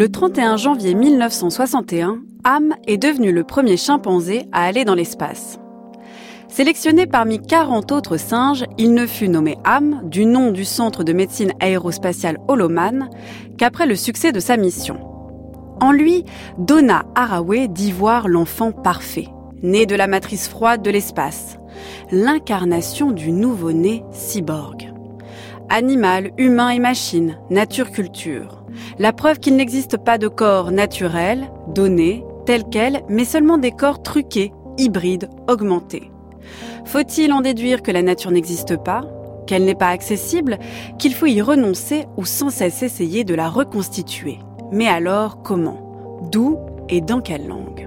Le 31 janvier 1961, Ham est devenu le premier chimpanzé à aller dans l'espace. Sélectionné parmi 40 autres singes, il ne fut nommé Ham, du nom du centre de médecine aérospatiale Holloman, qu'après le succès de sa mission. En lui, Donna Haraway dit voir l'enfant parfait, né de la matrice froide de l'espace, l'incarnation du nouveau-né cyborg. Animal, humain et machine, nature-culture. La preuve qu'il n'existe pas de corps naturel, donné, tel quel, mais seulement des corps truqués, hybrides, augmentés. Faut-il en déduire que la nature n'existe pas, qu'elle n'est pas accessible, qu'il faut y renoncer ou sans cesse essayer de la reconstituer? Mais alors, comment? D'où et dans quelle langue?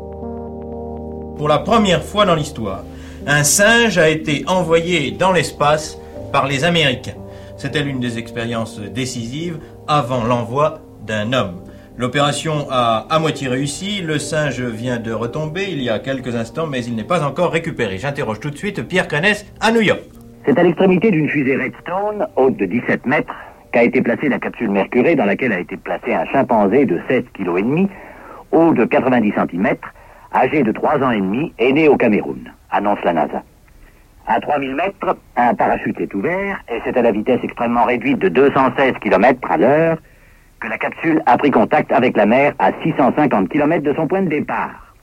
Pour la première fois dans l'histoire, un singe a été envoyé dans l'espace par les Américains. C'était l'une des expériences décisives avant l'envoi d'un homme. L'opération a à moitié réussi, le singe vient de retomber il y a quelques instants, mais il n'est pas encore récupéré. J'interroge tout de suite Pierre Canès à New York. C'est à l'extrémité d'une fusée Redstone, haute de 17 mètres, qu'a été placée la capsule Mercury, dans laquelle a été placé un chimpanzé de 16,5 kg, haut de 90 cm, âgé de 3 ans et demi, et né au Cameroun, annonce la NASA. À 3000 mètres, un parachute est ouvert, et c'est à la vitesse extrêmement réduite de 216 km à l'heure que la capsule a pris contact avec la mer à 650 km de son point de départ.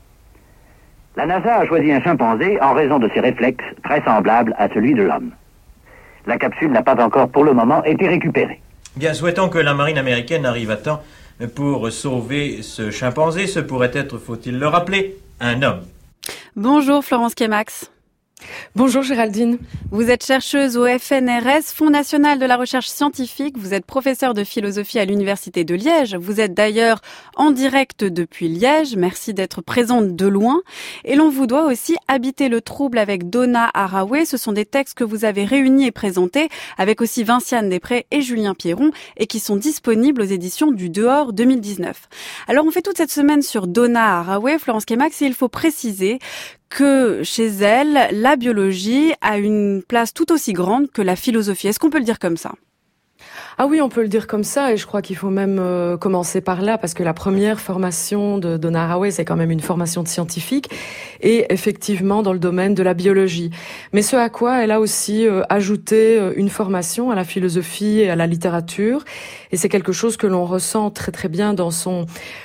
La NASA a choisi un chimpanzé en raison de ses réflexes très semblables à celui de l'homme. La capsule n'a pas encore pour le moment été récupérée. Bien, souhaitons que la marine américaine arrive à temps pour sauver ce chimpanzé. Ce pourrait être, faut-il le rappeler, un homme. Bonjour Florence Kemax. Bonjour Géraldine. Vous êtes chercheuse au FNRS, Fonds national de la recherche scientifique. Vous êtes professeure de philosophie à l'Université de Liège. Vous êtes d'ailleurs en direct depuis Liège. Merci d'être présente de loin. Et l'on vous doit aussi Habiter le trouble avec Donna Haraway. Ce sont des textes que vous avez réunis et présentés avec aussi Vinciane Després et Julien Pierron et qui sont disponibles aux éditions du Dehors 2019. Alors on fait toute cette semaine sur Donna Haraway, Florence Kemax, et il faut préciser que chez elle, la biologie a une place tout aussi grande que la philosophie. Est-ce qu'on peut le dire comme ça ? Ah oui, on peut le dire comme ça, et je crois qu'il faut même commencer par là, parce que la première formation de Donna Haraway, c'est quand même une formation de scientifique, et effectivement dans le domaine de la biologie. Mais ce à quoi elle a aussi ajouté une formation à la philosophie et à la littérature, et c'est quelque chose que l'on ressent très très bien dans son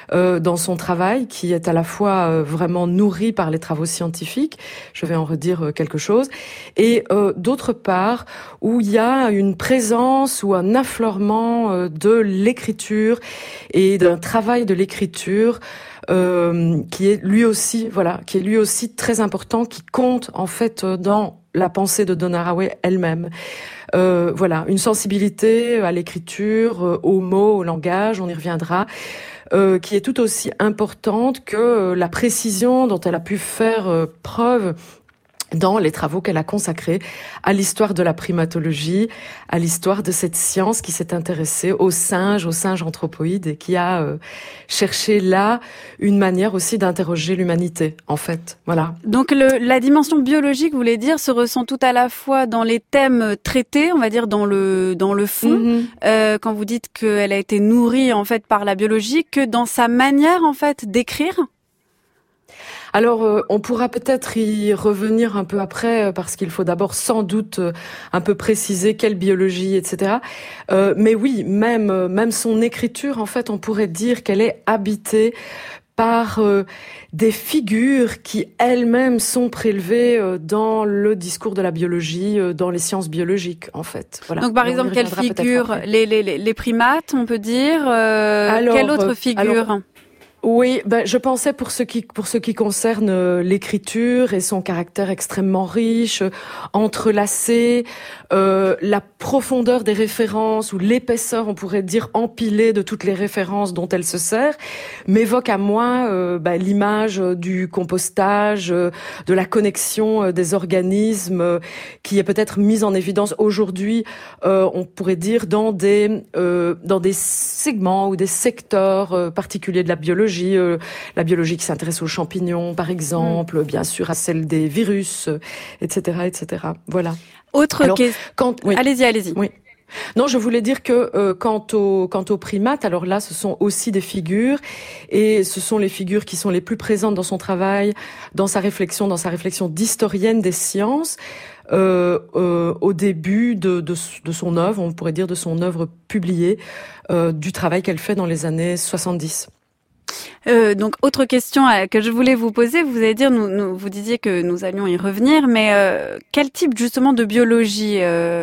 travail, qui est à la fois vraiment nourri par les travaux scientifiques, je vais en redire quelque chose, et d'autre part, où il y a une présence ou un affleurement de l'écriture et d'un travail de l'écriture qui est lui aussi très important, qui compte en fait dans la pensée de Donna Haraway elle-même. Une sensibilité à l'écriture, aux mots, au langage, on y reviendra, qui est tout aussi importante que la précision dont elle a pu faire preuve dans les travaux qu'elle a consacrés à l'histoire de la primatologie, à l'histoire de cette science qui s'est intéressée aux singes anthropoïdes, et qui a cherché là une manière aussi d'interroger l'humanité, en fait. Voilà. Donc la dimension biologique, vous voulez dire, se ressent tout à la fois dans les thèmes traités, on va dire dans le fond, quand vous dites qu'elle a été nourrie en fait par la biologie, que dans sa manière en fait d'écrire. Alors, on pourra peut-être y revenir un peu après, parce qu'il faut d'abord sans doute un peu préciser quelle biologie, etc. Mais oui, même son écriture, en fait, on pourrait dire qu'elle est habitée par des figures qui elles-mêmes sont prélevées dans le discours de la biologie, dans les sciences biologiques, en fait. Voilà. Donc, par exemple, quelle figure? Les primates, on peut dire. Quelle autre figure? Oui, je pensais pour ce qui concerne l'écriture et son caractère extrêmement riche, entrelacé, la profondeur des références ou l'épaisseur, on pourrait dire empilée de toutes les références dont elle se sert, m'évoque à moi l'image du compostage, de la connexion des organismes, qui est peut-être mise en évidence aujourd'hui, on pourrait dire dans des segments ou des secteurs particuliers de la biologie qui s'intéresse aux champignons, par exemple, bien sûr à celle des virus, etc., etc. Voilà. Autre question. Oui. Allez-y. Oui. Non, je voulais dire que quant aux primates, alors là, ce sont aussi des figures, et ce sont les figures qui sont les plus présentes dans son travail, dans sa réflexion d'historienne des sciences, au début de son œuvre, on pourrait dire de son œuvre publiée, du travail qu'elle fait dans les années 70. Donc, autre question que je voulais vous poser, vous allez dire, vous disiez que nous allions y revenir, mais quel type justement de biologie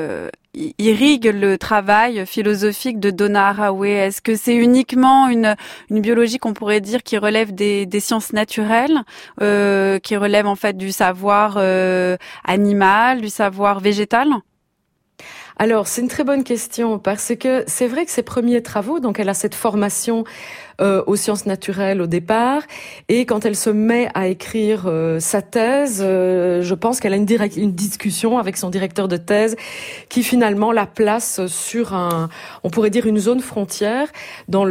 irrigue le travail philosophique de Donna Haraway? Est-ce que c'est uniquement une biologie qu'on pourrait dire qui relève des sciences naturelles, qui relève en fait du savoir animal, du savoir végétal? Alors, c'est une très bonne question, parce que c'est vrai que ses premiers travaux, donc elle a cette formation aux sciences naturelles au départ, et quand elle se met à écrire sa thèse, je pense qu'elle a une discussion avec son directeur de thèse qui finalement la place sur on pourrait dire une zone frontière dans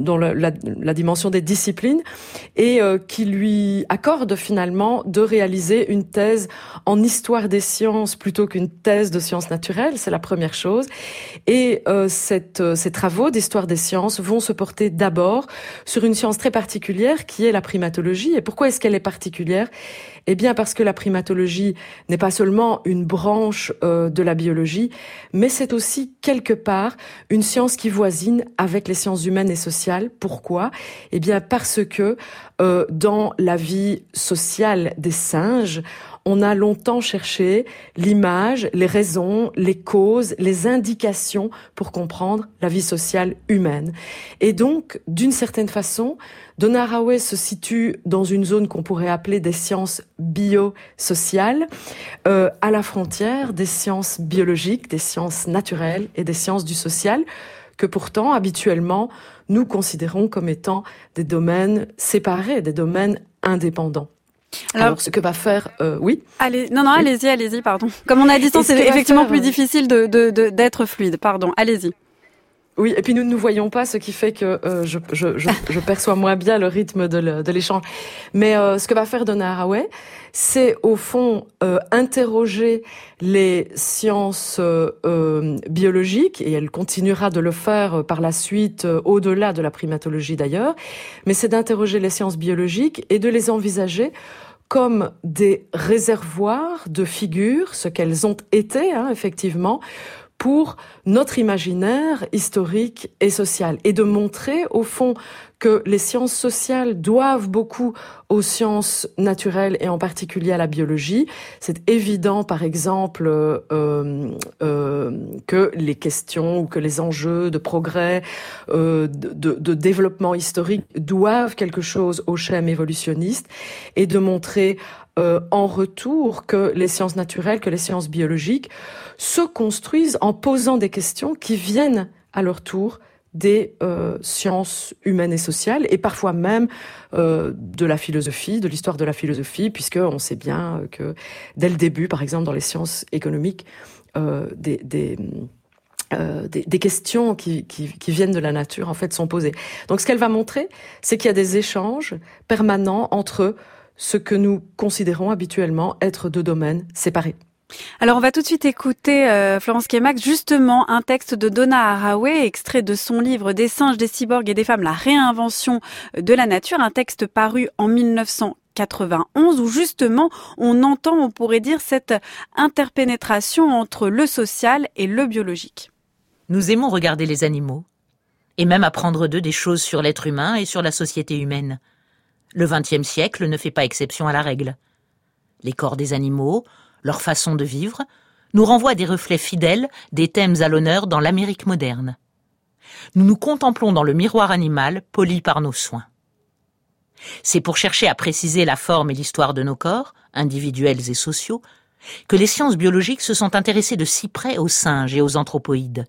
la dimension des disciplines, et qui lui accorde finalement de réaliser une thèse en histoire des sciences plutôt qu'une thèse de sciences naturelles. C'est la première chose. Et ces travaux d'histoire des sciences vont se porter d'abord sur une science très particulière qui est la primatologie. Et pourquoi est-ce qu'elle est particulière? Eh bien parce que la primatologie n'est pas seulement une branche de la biologie, mais c'est aussi quelque part une science qui voisine avec les sciences humaines et sociales. Pourquoi? Eh bien parce que dans la vie sociale des singes, on a longtemps cherché l'image, les raisons, les causes, les indications pour comprendre la vie sociale humaine. Et donc, d'une certaine façon, Donna Haraway se situe dans une zone qu'on pourrait appeler des sciences biosociales, à la frontière des sciences biologiques, des sciences naturelles et des sciences du social, que pourtant, habituellement, nous considérons comme étant des domaines séparés, des domaines indépendants. Alors, ce que va faire, oui. Allez-y, pardon. Comme on a dit, c'est effectivement plus difficile d'être fluide. Pardon, allez-y. Oui, et puis nous ne nous voyons pas, ce qui fait que je perçois moins bien le rythme de l'échange. Mais ce que va faire Donna Haraway, c'est au fond interroger les sciences biologiques, et elle continuera de le faire par la suite, au-delà de la primatologie d'ailleurs, mais c'est d'interroger les sciences biologiques et de les envisager comme des réservoirs de figures, ce qu'elles ont été, effectivement, pour notre imaginaire historique et social, et de montrer au fond que les sciences sociales doivent beaucoup aux sciences naturelles et en particulier à la biologie. C'est évident, par exemple, que les questions ou que les enjeux de progrès, de développement historique doivent quelque chose au schème évolutionniste, et de montrer en retour que les sciences naturelles, que les sciences biologiques se construisent en posant des questions qui viennent à leur tour des sciences humaines et sociales, et parfois même de la philosophie, de l'histoire de la philosophie, puisque on sait bien que dès le début, par exemple dans les sciences économiques, des questions qui viennent de la nature en fait sont posées. Donc ce qu'elle va montrer, c'est qu'il y a des échanges permanents entre ce que nous considérons habituellement être deux domaines séparés. Alors on va tout de suite écouter Florence Kemack, justement un texte de Donna Haraway, extrait de son livre Des singes, des cyborgs et des femmes, la réinvention de la nature, un texte paru en 1991 où justement on entend, on pourrait dire, cette interpénétration entre le social et le biologique. Nous aimons regarder les animaux et même apprendre d'eux des choses sur l'être humain et sur la société humaine. Le XXe siècle ne fait pas exception à la règle. Les corps des animaux, leur façon de vivre, nous renvoient des reflets fidèles des thèmes à l'honneur dans l'Amérique moderne. Nous nous contemplons dans le miroir animal poli par nos soins. C'est pour chercher à préciser la forme et l'histoire de nos corps, individuels et sociaux, que les sciences biologiques se sont intéressées de si près aux singes et aux anthropoïdes.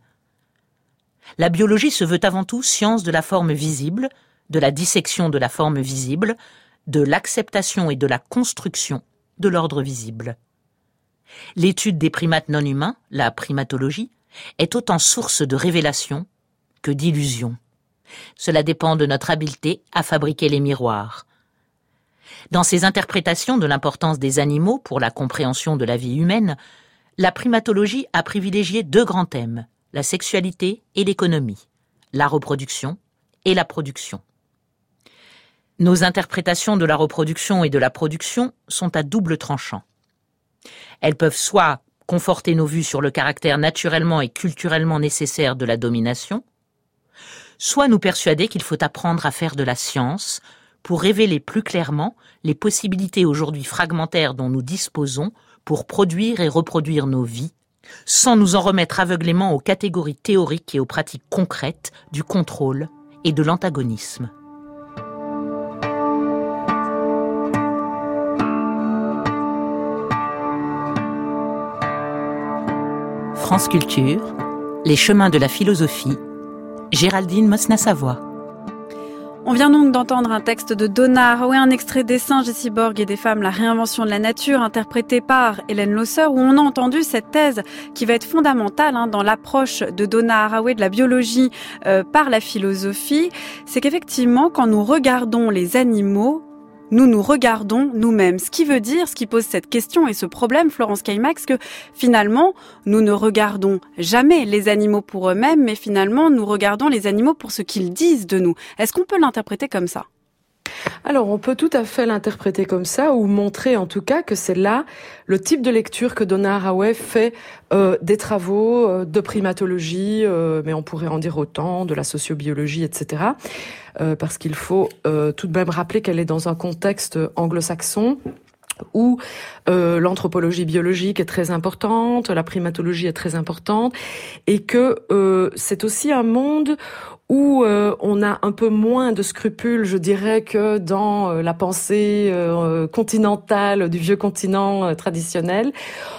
La biologie se veut avant tout science de la forme visible, de la dissection de la forme visible, de l'acceptation et de la construction de l'ordre visible. L'étude des primates non humains, la primatologie, est autant source de révélation que d'illusion. Cela dépend de notre habileté à fabriquer les miroirs. Dans ses interprétations de l'importance des animaux pour la compréhension de la vie humaine, la primatologie a privilégié deux grands thèmes, la sexualité et l'économie, la reproduction et la production. Nos interprétations de la reproduction et de la production sont à double tranchant. Elles peuvent soit conforter nos vues sur le caractère naturellement et culturellement nécessaire de la domination, soit nous persuader qu'il faut apprendre à faire de la science pour révéler plus clairement les possibilités aujourd'hui fragmentaires dont nous disposons pour produire et reproduire nos vies, sans nous en remettre aveuglément aux catégories théoriques et aux pratiques concrètes du contrôle et de l'antagonisme. France Culture, les chemins de la philosophie, Géraldine Mosna-Savoie. On vient donc d'entendre un texte de Donna Haraway, un extrait des Singes, des cyborgs et des femmes, la réinvention de la nature, interprété par Hélène Losseur, où on a entendu cette thèse qui va être fondamentale dans l'approche de Donna Haraway de la biologie par la philosophie. C'est qu'effectivement, quand nous regardons les animaux, nous nous regardons nous-mêmes. Ce qui pose cette question et ce problème, Florence Caimax, que finalement, nous ne regardons jamais les animaux pour eux-mêmes, mais finalement, nous regardons les animaux pour ce qu'ils disent de nous. Est-ce qu'on peut l'interpréter comme ça ? Alors, on peut tout à fait l'interpréter comme ça, ou montrer en tout cas que c'est là le type de lecture que Donna Haraway fait des travaux de primatologie, mais on pourrait en dire autant, de la sociobiologie, etc. Parce qu'il faut tout de même rappeler qu'elle est dans un contexte anglo-saxon, où l'anthropologie biologique est très importante, la primatologie est très importante, et que c'est aussi un monde où on a un peu moins de scrupules, je dirais, que dans la pensée continentale du vieux continent traditionnel.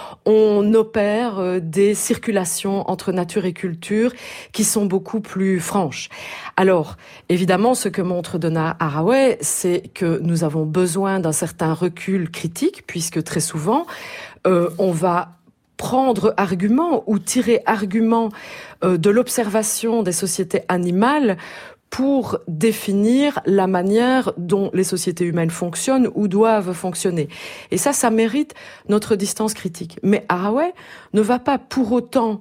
On opère des circulations entre nature et culture qui sont beaucoup plus franches. Alors, évidemment, ce que montre Donna Haraway, c'est que nous avons besoin d'un certain recul critique, puisque très souvent, on va prendre argument ou tirer argument de l'observation des sociétés animales pour définir la manière dont les sociétés humaines fonctionnent ou doivent fonctionner. Et ça mérite notre distance critique. Mais Haraway ne va pas pour autant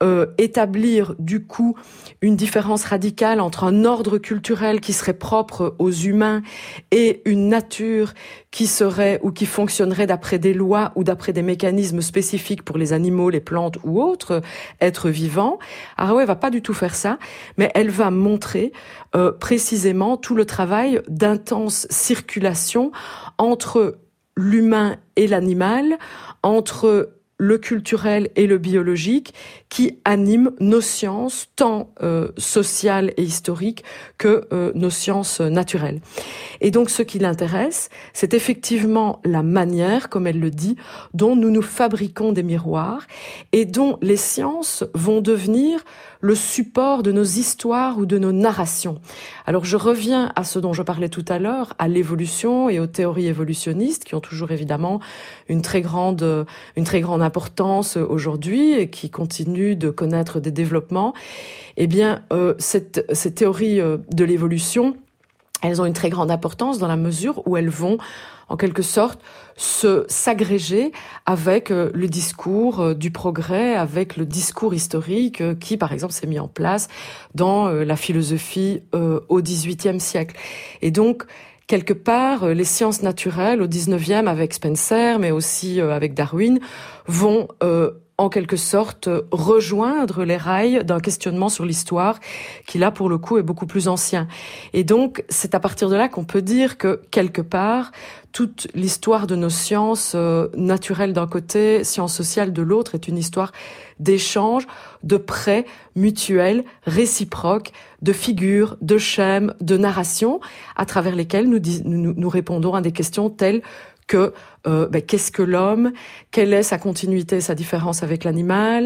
établir du coup une différence radicale entre un ordre culturel qui serait propre aux humains et une nature qui serait ou qui fonctionnerait d'après des lois ou d'après des mécanismes spécifiques pour les animaux, les plantes ou autres êtres vivants. Haraway va pas du tout faire ça, mais elle va montrer précisément tout le travail d'intense circulation entre l'humain et l'animal, entre le culturel et le biologique qui animent nos sciences, tant sociales et historiques que nos sciences naturelles. Et donc ce qui l'intéresse, c'est effectivement la manière, comme elle le dit, dont nous nous fabriquons des miroirs et dont les sciences vont devenir le support de nos histoires ou de nos narrations. Alors je reviens à ce dont je parlais tout à l'heure, à l'évolution et aux théories évolutionnistes qui ont toujours évidemment une très grande importance aujourd'hui et qui continuent de connaître des développements. Eh bien, ces théories de l'évolution, elles ont une très grande importance dans la mesure où elles vont en quelque sorte s'agréger avec le discours du progrès, avec le discours historique qui, par exemple, s'est mis en place dans la philosophie au XVIIIe siècle. Et donc, quelque part, les sciences naturelles au XIXe avec Spencer, mais aussi avec Darwin, vont en quelque sorte rejoindre les rails d'un questionnement sur l'histoire qui là pour le coup est beaucoup plus ancien. Et donc c'est à partir de là qu'on peut dire que quelque part toute l'histoire de nos sciences naturelles d'un côté, sciences sociales de l'autre est une histoire d'échange, de prêt mutuel, réciproque, de figures, de schèmes, de narrations à travers lesquelles nous répondons à des questions telles que qu'est-ce que l'homme, quelle est sa continuité, sa différence avec l'animal,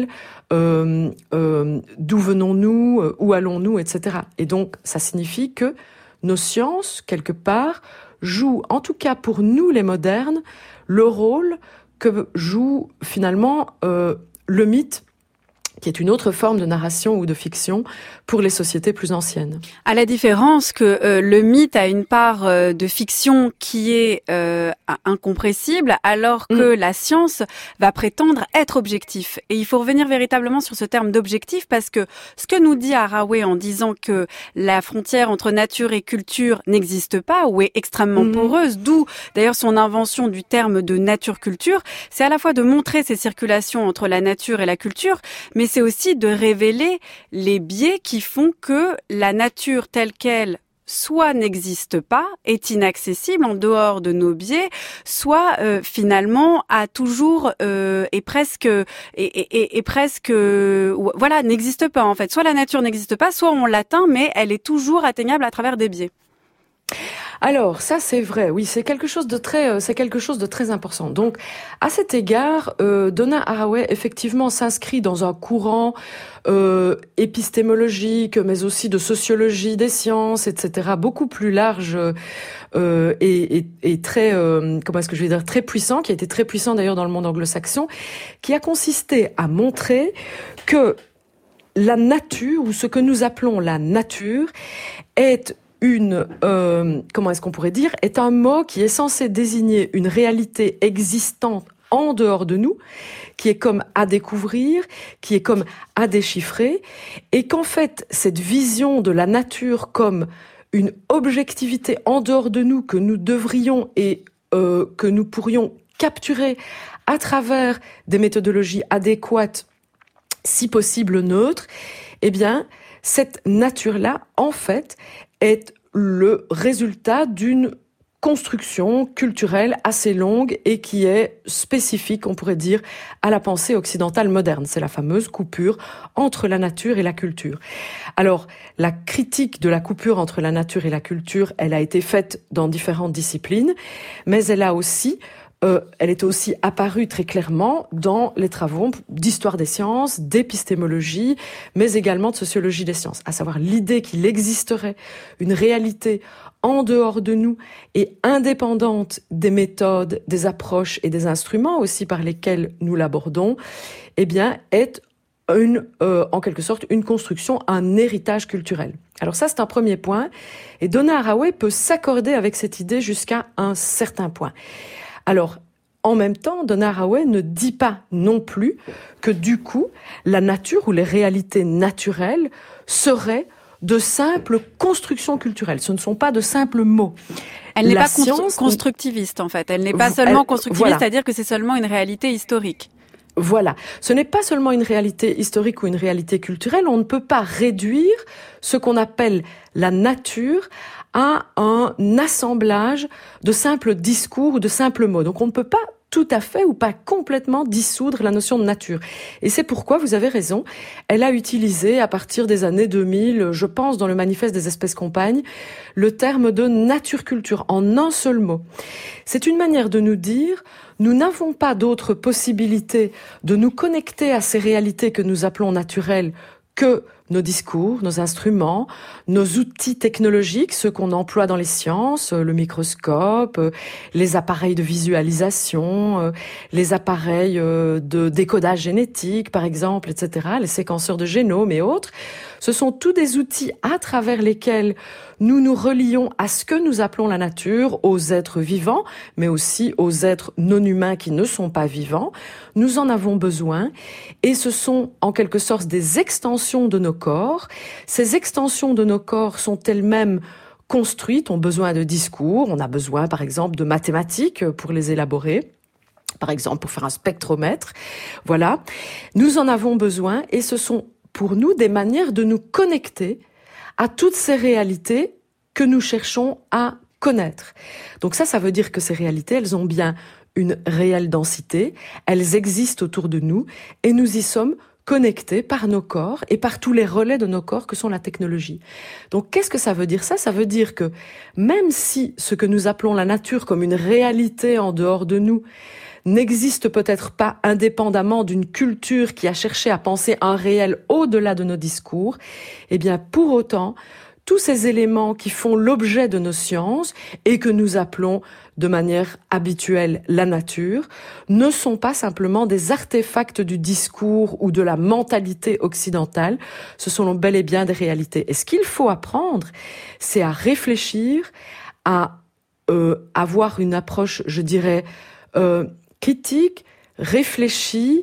d'où venons-nous, où allons-nous, etc. Et donc, ça signifie que nos sciences, quelque part, jouent, en tout cas pour nous les modernes, le rôle que joue finalement le mythe qui est une autre forme de narration ou de fiction pour les sociétés plus anciennes. À la différence que le mythe a une part de fiction qui est incompressible, alors que la science va prétendre être objectif. Et il faut revenir véritablement sur ce terme d'objectif, parce que ce que nous dit Haraway en disant que la frontière entre nature et culture n'existe pas ou est extrêmement poreuse, d'où d'ailleurs son invention du terme de nature-culture, c'est à la fois de montrer ces circulations entre la nature et la culture, mais c'est aussi de révéler les biais qui font que la nature telle qu'elle soit n'existe pas, est inaccessible en dehors de nos biais, soit finalement a toujours est presque voilà, n'existe pas en fait. Soit la nature n'existe pas, soit on l'atteint, mais elle est toujours atteignable à travers des biais. Alors, ça c'est vrai, oui, c'est quelque chose de très important. Donc, à cet égard, Donna Haraway effectivement s'inscrit dans un courant épistémologique, mais aussi de sociologie des sciences, etc., beaucoup plus large et très, très puissant, qui a été très puissant d'ailleurs dans le monde anglo-saxon, qui a consisté à montrer que la nature, ou ce que nous appelons la nature, est est un mot qui est censé désigner une réalité existante en dehors de nous, qui est comme à découvrir, qui est comme à déchiffrer, et qu'en fait, cette vision de la nature comme une objectivité en dehors de nous que nous devrions et que nous pourrions capturer à travers des méthodologies adéquates, si possible neutres, eh bien, cette nature-là, en fait, est le résultat d'une construction culturelle assez longue et qui est spécifique, on pourrait dire, à la pensée occidentale moderne. C'est la fameuse coupure entre la nature et la culture. Alors, la critique de la coupure entre la nature et la culture, elle a été faite dans différentes disciplines, mais elle est aussi apparue très clairement dans les travaux d'histoire des sciences, d'épistémologie, mais également de sociologie des sciences. À savoir l'idée qu'il existerait une réalité en dehors de nous et indépendante des méthodes, des approches et des instruments aussi par lesquels nous l'abordons, eh bien, est en quelque sorte une construction, un héritage culturel. Alors ça, c'est un premier point. Et Donna Haraway peut s'accorder avec cette idée jusqu'à un certain point. Alors, en même temps, Donna Haraway ne dit pas non plus que du coup, la nature ou les réalités naturelles seraient de simples constructions culturelles. Ce ne sont pas de simples mots. Elle n'est pas constructiviste, en fait. Elle n'est pas seulement constructiviste, voilà. C'est-à-dire que c'est seulement une réalité historique. Voilà. Ce n'est pas seulement une réalité historique ou une réalité culturelle. On ne peut pas réduire ce qu'on appelle la nature à un assemblage de simples discours ou de simples mots. Donc on ne peut pas tout à fait ou pas complètement dissoudre la notion de nature. Et c'est pourquoi, vous avez raison, elle a utilisé à partir des années 2000, je pense dans le manifeste des espèces compagnes, le terme de nature-culture en un seul mot. C'est une manière de nous dire, nous n'avons pas d'autre possibilité de nous connecter à ces réalités que nous appelons naturelles que nos discours, nos instruments, nos outils technologiques, ceux qu'on emploie dans les sciences, le microscope, les appareils de visualisation, les appareils de décodage génétique, par exemple, etc., les séquenceurs de génome et autres. Ce sont tous des outils à travers lesquels nous nous relions à ce que nous appelons la nature, aux êtres vivants, mais aussi aux êtres non humains qui ne sont pas vivants. Nous en avons besoin et ce sont en quelque sorte des extensions de nos corps. Ces extensions de nos corps sont elles-mêmes construites, ont besoin de discours, on a besoin par exemple de mathématiques pour les élaborer. Par exemple, pour faire un spectromètre. Voilà. Nous en avons besoin et ce sont pour nous des manières de nous connecter à toutes ces réalités que nous cherchons à connaître. Donc ça veut dire que ces réalités, elles ont bien une réelle densité, elles existent autour de nous et nous y sommes connectés par nos corps et par tous les relais de nos corps que sont la technologie. Donc qu'est-ce que ça veut dire ? Ça veut dire que même si ce que nous appelons la nature comme une réalité en dehors de nous n'existe peut-être pas indépendamment d'une culture qui a cherché à penser un réel au-delà de nos discours, eh bien pour autant, tous ces éléments qui font l'objet de nos sciences et que nous appelons de manière habituelle la nature, ne sont pas simplement des artefacts du discours ou de la mentalité occidentale, ce sont bel et bien des réalités. Et ce qu'il faut apprendre, c'est à réfléchir, à avoir une approche, je dirais, critique, réfléchie,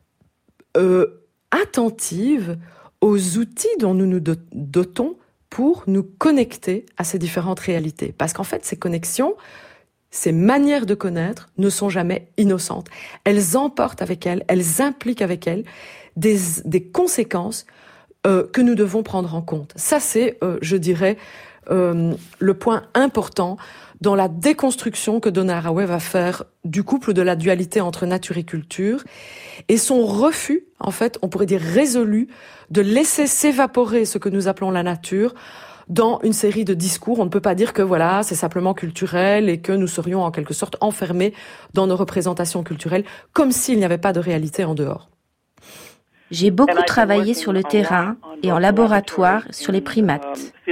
attentive aux outils dont nous nous dotons pour nous connecter à ces différentes réalités. Parce qu'en fait, ces connexions, ces manières de connaître ne sont jamais innocentes. Elles emportent avec elles, elles impliquent avec elles des conséquences que nous devons prendre en compte. Ça, c'est, je dirais, le point important dans la déconstruction que Donna Haraway va faire du couple de la dualité entre nature et culture, et son refus, en fait, on pourrait dire résolu, de laisser s'évaporer ce que nous appelons la nature dans une série de discours. On ne peut pas dire que voilà, c'est simplement culturel et que nous serions en quelque sorte enfermés dans nos représentations culturelles, comme s'il n'y avait pas de réalité en dehors. J'ai beaucoup travaillé sur le terrain et en laboratoire sur les primates.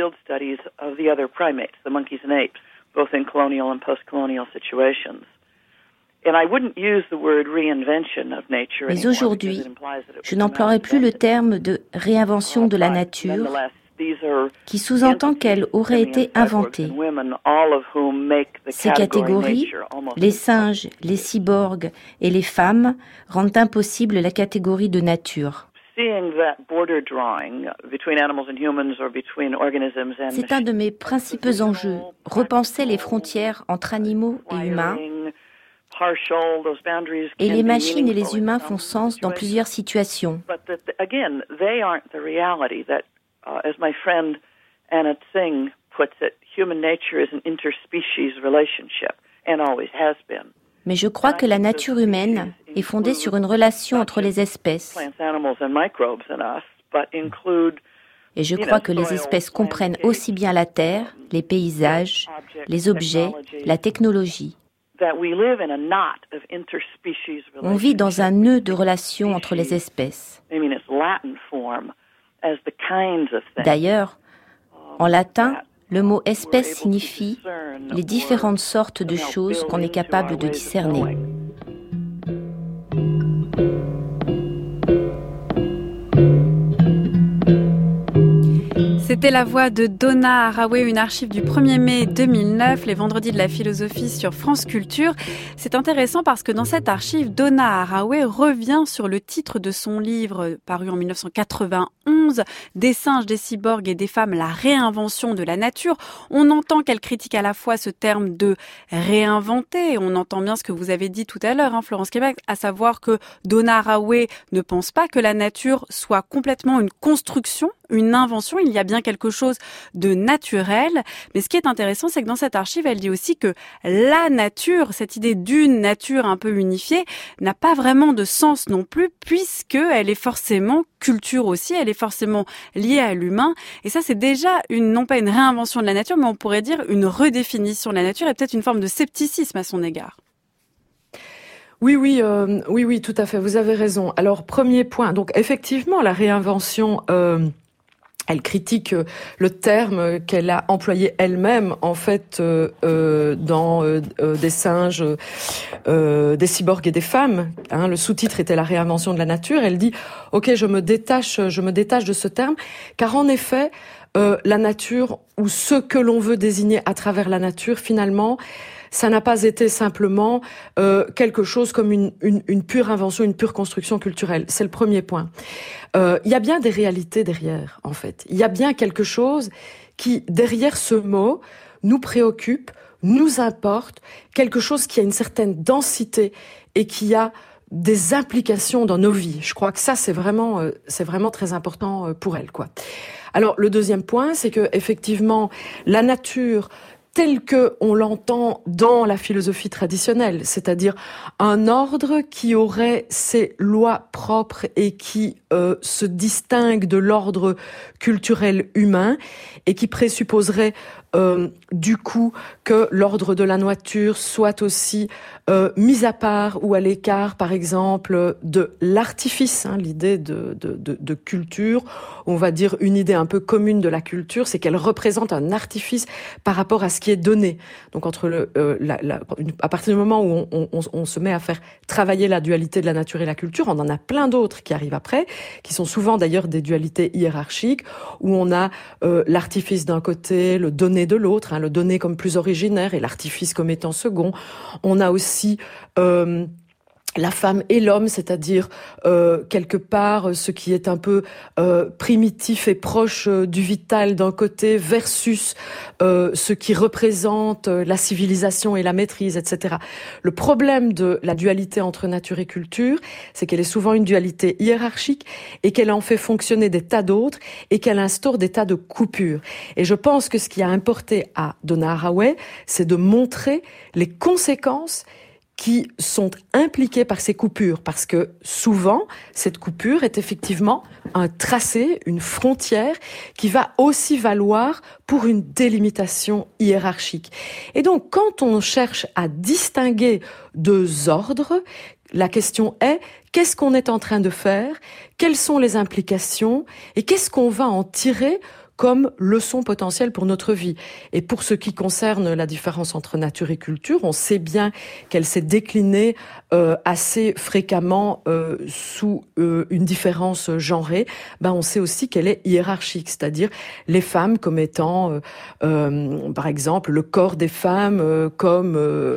Mais aujourd'hui, je n'emploierai plus le terme de réinvention de la nature, qui sous-entend qu'elle aurait été inventée. Ces catégories, les singes, les cyborgs et les femmes, rendent impossible la catégorie de nature. C'est un de mes principaux enjeux, repenser les frontières entre animaux et humains. Et les machines et les humains font sens dans plusieurs situations. As my friend Anna Tsing puts it, human nature is an interspecies relationship and always has been. Mais je crois que la nature humaine est fondée sur une relation entre les espèces. Et je crois que les espèces comprennent aussi bien la terre, les paysages, les objets, la technologie. On vit dans un nœud de relation entre les espèces. D'ailleurs, en latin, le mot espèce signifie les différentes sortes de choses qu'on est capable de discerner. C'était la voix de Donna Haraway, une archive du 1er mai 2009, les vendredis de la philosophie sur France Culture. C'est intéressant parce que dans cette archive, Donna Haraway revient sur le titre de son livre paru en 1991, Des singes, des cyborgs et des femmes, la réinvention de la nature. On entend qu'elle critique à la fois ce terme de réinventer, on entend bien ce que vous avez dit tout à l'heure, Florence Québec, à savoir que Donna Haraway ne pense pas que la nature soit complètement une construction, une invention. Il y a bien quelque chose de naturel. Mais ce qui est intéressant, c'est que dans cette archive, elle dit aussi que la nature, cette idée d'une nature un peu unifiée, n'a pas vraiment de sens non plus, puisqu'elle est forcément culture aussi, elle est forcément liée à l'humain. Et ça, c'est déjà non pas une réinvention de la nature, mais on pourrait dire une redéfinition de la nature et peut-être une forme de scepticisme à son égard. Oui, tout à fait, vous avez raison. Alors, premier point, donc effectivement, la réinvention... Elle critique le terme qu'elle a employé elle-même, en fait, dans des singes, des cyborgs et des femmes. Le sous-titre était la réinvention de la nature. Elle dit, OK, je me détache de ce terme, car en effet, la nature, ou ce que l'on veut désigner à travers la nature, finalement, ça n'a pas été simplement quelque chose comme une pure invention, une pure construction culturelle. C'est le premier point. Il y a bien des réalités derrière, en fait. Il y a bien quelque chose qui, derrière ce mot, nous préoccupe, nous importe, quelque chose qui a une certaine densité et qui a des implications dans nos vies. Je crois que ça, c'est vraiment très important pour elle, quoi. Alors, le deuxième point, c'est que effectivement, la nature tel que on l'entend dans la philosophie traditionnelle, c'est-à-dire un ordre qui aurait ses lois propres et qui se distingue de l'ordre culturel humain et qui présupposerait du coup que l'ordre de la nature soit aussi mis à part ou à l'écart, par exemple, de l'artifice. L'idée de culture, on va dire une idée un peu commune de la culture, c'est qu'elle représente un artifice par rapport à ce qui est donné. Donc à partir du moment où on se met à faire travailler la dualité de la nature et la culture, on en a plein d'autres qui arrivent après, qui sont souvent d'ailleurs des dualités hiérarchiques, où on a l'artifice d'un côté, le donné de l'autre, le donné comme plus originaire et l'artifice comme étant second. On a aussi la femme et l'homme, c'est-à-dire quelque part ce qui est un peu primitif et proche du vital d'un côté versus ce qui représente la civilisation et la maîtrise, etc. Le problème de la dualité entre nature et culture, c'est qu'elle est souvent une dualité hiérarchique et qu'elle en fait fonctionner des tas d'autres et qu'elle instaure des tas de coupures. Et je pense que ce qui a importé à Donna Haraway, c'est de montrer les conséquences qui sont impliqués par ces coupures, parce que souvent, cette coupure est effectivement un tracé, une frontière qui va aussi valoir pour une délimitation hiérarchique. Et donc, quand on cherche à distinguer deux ordres, la question est, qu'est-ce qu'on est en train de faire? Quelles sont les implications? Et qu'est-ce qu'on va en tirer comme leçon potentielle pour notre vie. Et pour ce qui concerne la différence entre nature et culture, on sait bien qu'elle s'est déclinée assez fréquemment sous une différence genrée. On sait aussi qu'elle est hiérarchique, c'est-à-dire les femmes comme étant, par exemple, le corps des femmes comme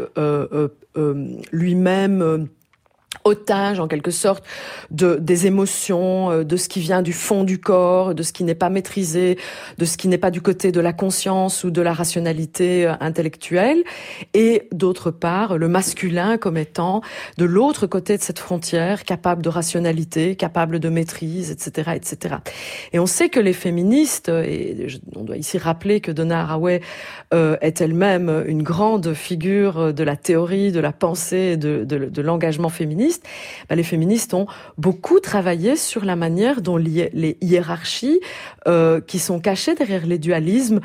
lui-même otage en quelque sorte des émotions, de ce qui vient du fond du corps, de ce qui n'est pas maîtrisé, de ce qui n'est pas du côté de la conscience ou de la rationalité intellectuelle, et d'autre part le masculin comme étant de l'autre côté de cette frontière, capable de rationalité, capable de maîtrise, etc., etc. Et on sait que les féministes, et on doit ici rappeler que Donna Haraway est elle-même une grande figure de la théorie, de la pensée, de l'engagement féministe. Les féministes ont beaucoup travaillé sur la manière dont les hiérarchies qui sont cachées derrière les dualismes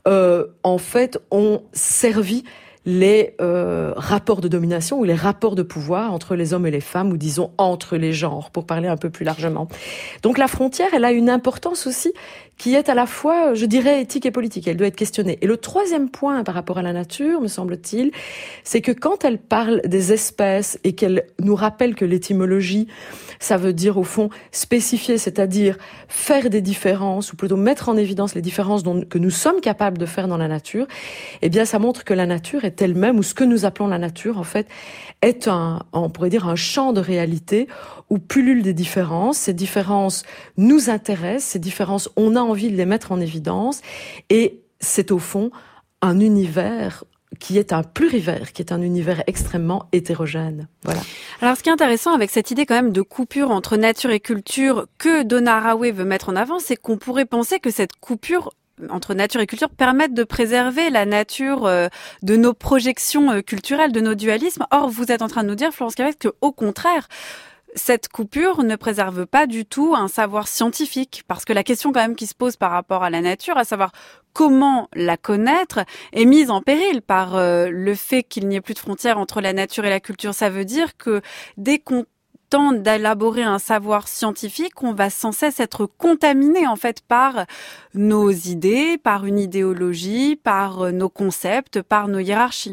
en fait ont servi les rapports de domination ou les rapports de pouvoir entre les hommes et les femmes, ou disons entre les genres, pour parler un peu plus largement. Donc la frontière, elle a une importance aussi qui est à la fois, je dirais, éthique et politique. Elle doit être questionnée. Et le troisième point par rapport à la nature, me semble-t-il, c'est que quand elle parle des espèces et qu'elle nous rappelle que l'étymologie, ça veut dire au fond spécifier, c'est-à-dire faire des différences, ou plutôt mettre en évidence les différences que nous sommes capables de faire dans la nature, eh bien ça montre que la nature est elle-même, ou ce que nous appelons la nature en fait, est on pourrait dire un champ de réalité où pullulent des différences. Ces différences nous intéressent, ces différences, on a envie de les mettre en évidence, et c'est au fond un univers qui est un plurivers, qui est un univers extrêmement hétérogène. Voilà. Alors, ce qui est intéressant avec cette idée quand même de coupure entre nature et culture que Donna Haraway veut mettre en avant, c'est qu'on pourrait penser que cette coupure entre nature et culture permettent de préserver la nature de nos projections culturelles, de nos dualismes. Or, vous êtes en train de nous dire, Florence Cavès, que au contraire, cette coupure ne préserve pas du tout un savoir scientifique, parce que la question quand même qui se pose par rapport à la nature, à savoir comment la connaître, est mise en péril par le fait qu'il n'y ait plus de frontières entre la nature et la culture. Ça veut dire que dès qu'on tente d'élaborer un savoir scientifique, on va sans cesse être contaminé en fait par nos idées, par une idéologie, par nos concepts, par nos hiérarchies.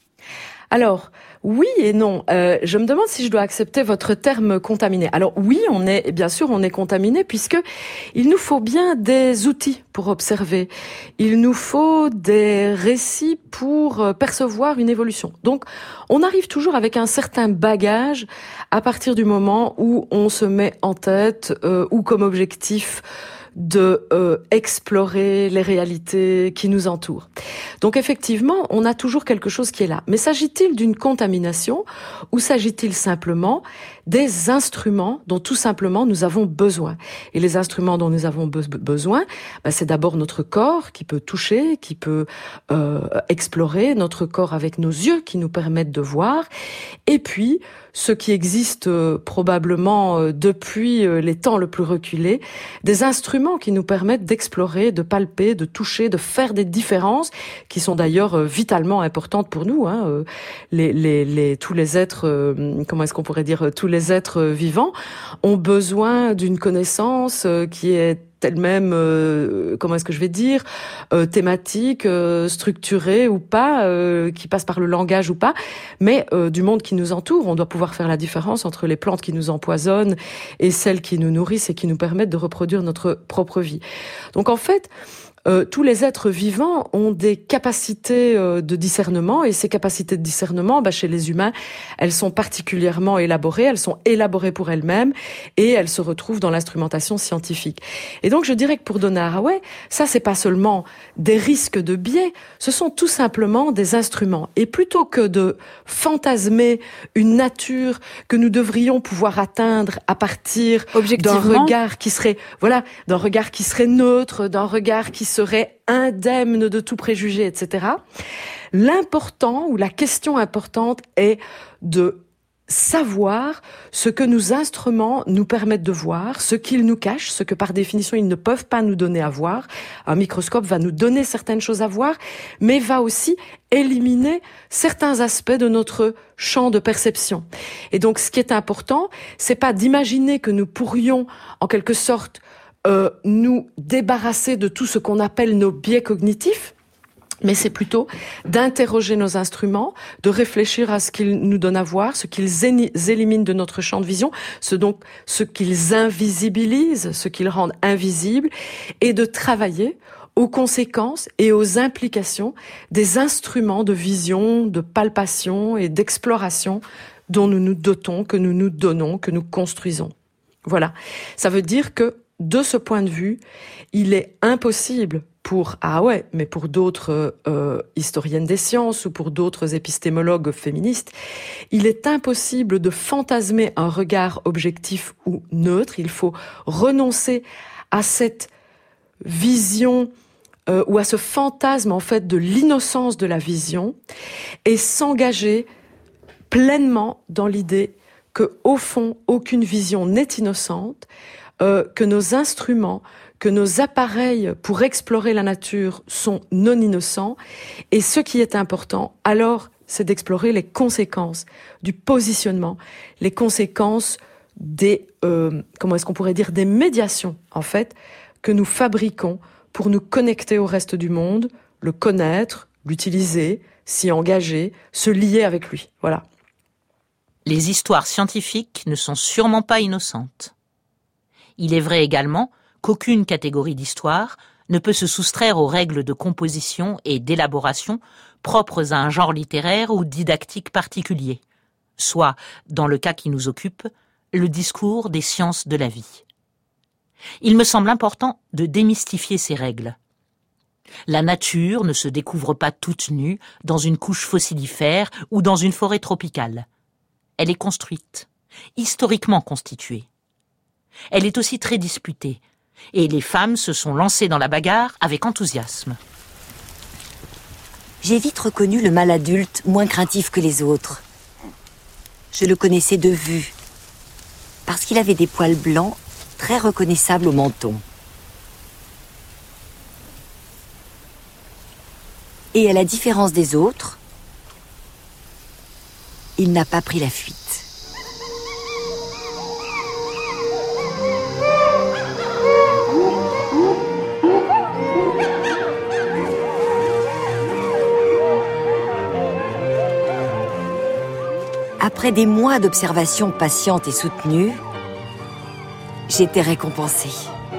Alors, oui et non. Je me demande si je dois accepter votre terme contaminé. Alors oui, bien sûr, on est contaminé puisque il nous faut bien des outils pour observer. Il nous faut des récits pour percevoir une évolution. Donc, on arrive toujours avec un certain bagage à partir du moment où on se met en tête ou comme objectif de explorer les réalités qui nous entourent. Donc effectivement, on a toujours quelque chose qui est là. Mais s'agit-il d'une contamination ou s'agit-il simplement des instruments dont tout simplement nous avons besoin. Et les instruments dont nous avons besoin, c'est d'abord notre corps qui peut toucher, qui peut explorer, notre corps avec nos yeux qui nous permettent de voir, et puis ce qui existe probablement depuis les temps le plus reculés, des instruments qui nous permettent d'explorer, de palper, de toucher, de faire des différences qui sont d'ailleurs vitalement importantes pour nous. Tous les êtres, tous les êtres vivants ont besoin d'une connaissance qui est elle-même, thématique, structurée ou pas, qui passe par le langage ou pas, mais du monde qui nous entoure. On doit pouvoir faire la différence entre les plantes qui nous empoisonnent et celles qui nous nourrissent et qui nous permettent de reproduire notre propre vie. Donc en fait, tous les êtres vivants ont des capacités de discernement, et ces capacités de discernement, chez les humains, elles sont particulièrement élaborées, elles sont élaborées pour elles-mêmes, et elles se retrouvent dans l'instrumentation scientifique. Et donc je dirais que pour Donna Haraway, ça c'est pas seulement des risques de biais, ce sont tout simplement des instruments. Et plutôt que de fantasmer une nature que nous devrions pouvoir atteindre à partir d'un regard qui serait, d'un regard qui serait neutre, d'un regard qui serait indemne de tout préjugé, etc. L'important, ou la question importante, est de savoir ce que nos instruments nous permettent de voir, ce qu'ils nous cachent, ce que par définition ils ne peuvent pas nous donner à voir. Un microscope va nous donner certaines choses à voir, mais va aussi éliminer certains aspects de notre champ de perception. Et donc ce qui est important, c'est pas d'imaginer que nous pourrions, en quelque sorte, nous débarrasser de tout ce qu'on appelle nos biais cognitifs, mais c'est plutôt d'interroger nos instruments, de réfléchir à ce qu'ils nous donnent à voir, ce qu'ils éliminent de notre champ de vision, ce qu'ils invisibilisent, ce qu'ils rendent invisibles, et de travailler aux conséquences et aux implications des instruments de vision, de palpation et d'exploration dont nous nous dotons, que nous nous donnons, que nous construisons. Voilà. Ça veut dire que, de ce point de vue, il est impossible pour Haraway, mais pour d'autres historiennes des sciences ou pour d'autres épistémologues féministes, il est impossible de fantasmer un regard objectif ou neutre. Il faut renoncer à cette vision ou à ce fantasme en fait de l'innocence de la vision et s'engager pleinement dans l'idée que, au fond, aucune vision n'est innocente, que nos instruments, que nos appareils pour explorer la nature sont non innocents. Et ce qui est important, alors, c'est d'explorer les conséquences du positionnement, les conséquences des, des médiations, en fait, que nous fabriquons pour nous connecter au reste du monde, le connaître, l'utiliser, s'y engager, se lier avec lui. Voilà. Les histoires scientifiques ne sont sûrement pas innocentes. Il est vrai également qu'aucune catégorie d'histoire ne peut se soustraire aux règles de composition et d'élaboration propres à un genre littéraire ou didactique particulier, soit, dans le cas qui nous occupe, le discours des sciences de la vie. Il me semble important de démystifier ces règles. La nature ne se découvre pas toute nue dans une couche fossilifère ou dans une forêt tropicale. Elle est construite, historiquement constituée. Elle est aussi très disputée, et les femmes se sont lancées dans la bagarre avec enthousiasme. J'ai vite reconnu le mâle adulte moins craintif que les autres. Je le connaissais de vue, parce qu'il avait des poils blancs très reconnaissables au menton. Et à la différence des autres, il n'a pas pris la fuite. Après des mois d'observation patiente et soutenue, j'étais récompensée.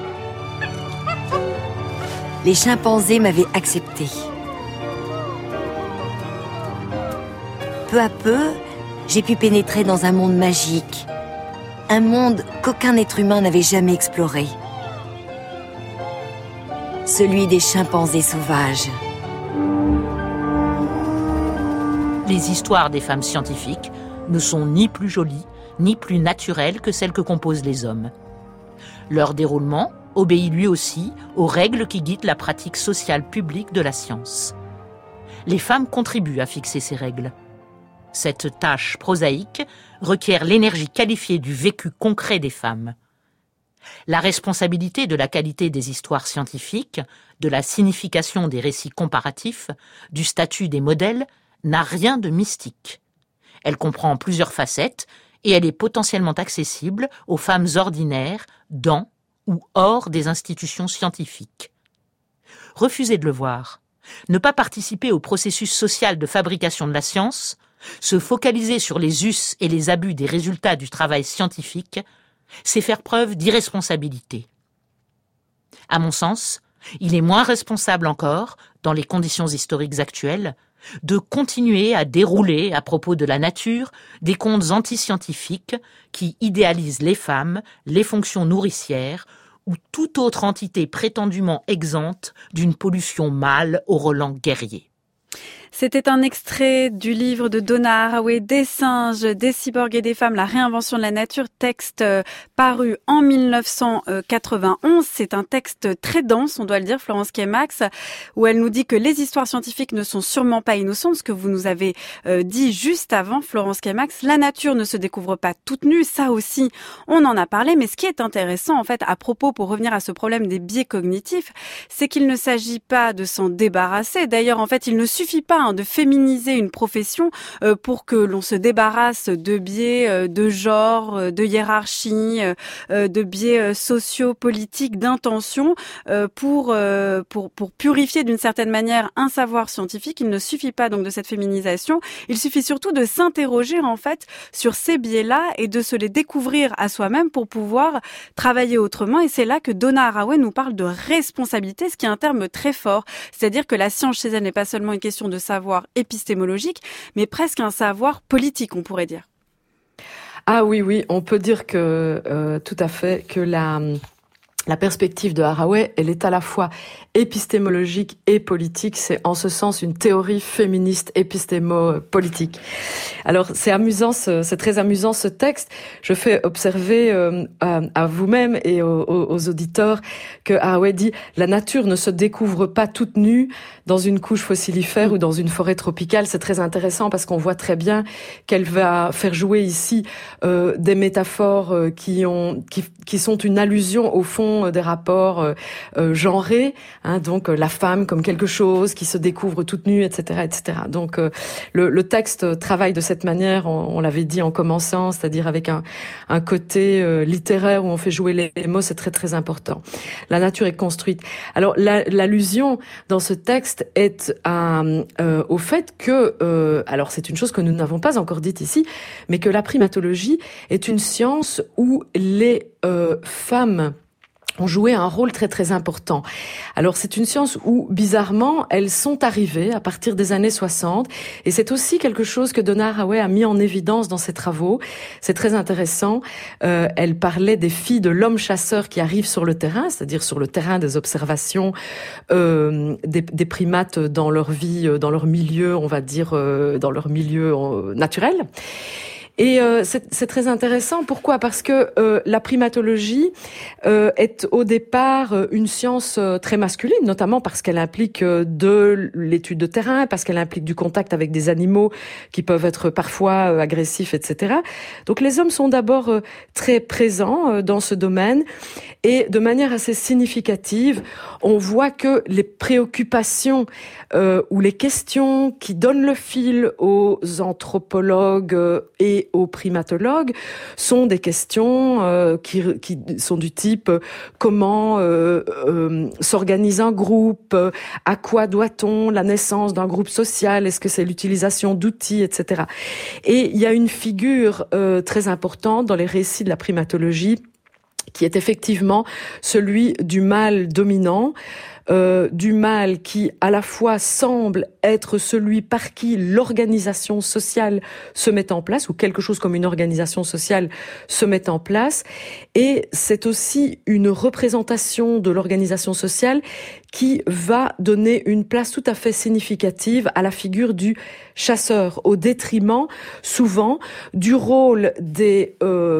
Les chimpanzés m'avaient acceptée. Peu à peu, j'ai pu pénétrer dans un monde magique, un monde qu'aucun être humain n'avait jamais exploré. Celui des chimpanzés sauvages. Les histoires des femmes scientifiques ne sont ni plus jolies, ni plus naturelle que celle que composent les hommes. Leur déroulement obéit lui aussi aux règles qui guident la pratique sociale publique de la science. Les femmes contribuent à fixer ces règles. Cette tâche prosaïque requiert l'énergie qualifiée du vécu concret des femmes. La responsabilité de la qualité des histoires scientifiques, de la signification des récits comparatifs, du statut des modèles, n'a rien de mystique. Elle comprend plusieurs facettes et elle est potentiellement accessible aux femmes ordinaires dans ou hors des institutions scientifiques. Refuser de le voir, ne pas participer au processus social de fabrication de la science, se focaliser sur les us et les abus des résultats du travail scientifique, c'est faire preuve d'irresponsabilité. À mon sens, il est moins responsable encore, dans les conditions historiques actuelles, de continuer à dérouler à propos de la nature des contes antiscientifiques qui idéalisent les femmes, les fonctions nourricières ou toute autre entité prétendument exempte d'une pollution mâle au relent guerrier. C'était un extrait du livre de Donna Haraway, Des singes, des cyborgs et des femmes, la réinvention de la nature, texte paru en 1991. C'est un texte très dense, on doit le dire, Florence Kaymax, où elle nous dit que les histoires scientifiques ne sont sûrement pas innocentes, ce que vous nous avez dit juste avant, Florence Kaymax. La nature ne se découvre pas toute nue, ça aussi, on en a parlé, mais ce qui est intéressant, en fait, à propos, pour revenir à ce problème des biais cognitifs, c'est qu'il ne s'agit pas de s'en débarrasser. D'ailleurs, en fait, il ne suffit pas de féminiser une profession pour que l'on se débarrasse de biais de genre, de hiérarchie, de biais socio-politiques, d'intention pour purifier d'une certaine manière un savoir scientifique. Il ne suffit pas donc de cette féminisation, il suffit surtout de s'interroger en fait sur ces biais-là et de se les découvrir à soi-même pour pouvoir travailler autrement. Et c'est là que Donna Haraway nous parle de responsabilité, ce qui est un terme très fort, c'est-à-dire que la science chez elle n'est pas seulement une question de savoir épistémologique, mais presque un savoir politique, on pourrait dire. Ah oui, on peut dire que tout à fait que la perspective de Haraway, elle est à la fois épistémologique et politique. C'est en ce sens une théorie féministe épistémo-politique. Alors c'est amusant, c'est très amusant ce texte. Je fais observer à vous-même et aux auditeurs que Haraway dit « La nature ne se découvre pas toute nue dans une couche fossilifère ou dans une forêt tropicale ». C'est très intéressant parce qu'on voit très bien qu'elle va faire jouer ici des métaphores qui sont une allusion au fond des rapports genrés, hein, donc la femme comme quelque chose qui se découvre toute nue, etc., etc. Donc le texte travaille de cette manière, on l'avait dit en commençant, c'est-à-dire avec un côté littéraire où on fait jouer les mots, c'est très très important. La nature est construite. Alors l'allusion dans ce texte est au fait que, alors c'est une chose que nous n'avons pas encore dite ici, mais que la primatologie est une science où les femmes ont joué un rôle très très important. Alors c'est une science où, bizarrement, elles sont arrivées à partir des années 60, et c'est aussi quelque chose que Donna Haraway a mis en évidence dans ses travaux. C'est très intéressant. Elle parlait des filles de l'homme chasseur qui arrivent sur le terrain, c'est-à-dire sur le terrain des observations des primates dans leur vie, dans leur milieu, on va dire, dans leur milieu naturel. Et c'est très intéressant. Pourquoi ? Parce que la primatologie est au départ une science très masculine, notamment parce qu'elle implique de l'étude de terrain, parce qu'elle implique du contact avec des animaux qui peuvent être parfois agressifs, etc. Donc les hommes sont d'abord très présents dans ce domaine, et de manière assez significative, on voit que les préoccupations ou les questions qui donnent le fil aux anthropologues et aux primatologues sont des questions qui sont du type comment s'organise un groupe, à quoi doit-on la naissance d'un groupe social, est-ce que c'est l'utilisation d'outils, etc. Et il y a une figure très importante dans les récits de la primatologie qui est effectivement celui du mâle dominant, du mal qui à la fois semble être celui par qui l'organisation sociale se met en place, ou quelque chose comme une organisation sociale se met en place, et c'est aussi une représentation de l'organisation sociale qui va donner une place tout à fait significative à la figure du chasseur, au détriment souvent du rôle de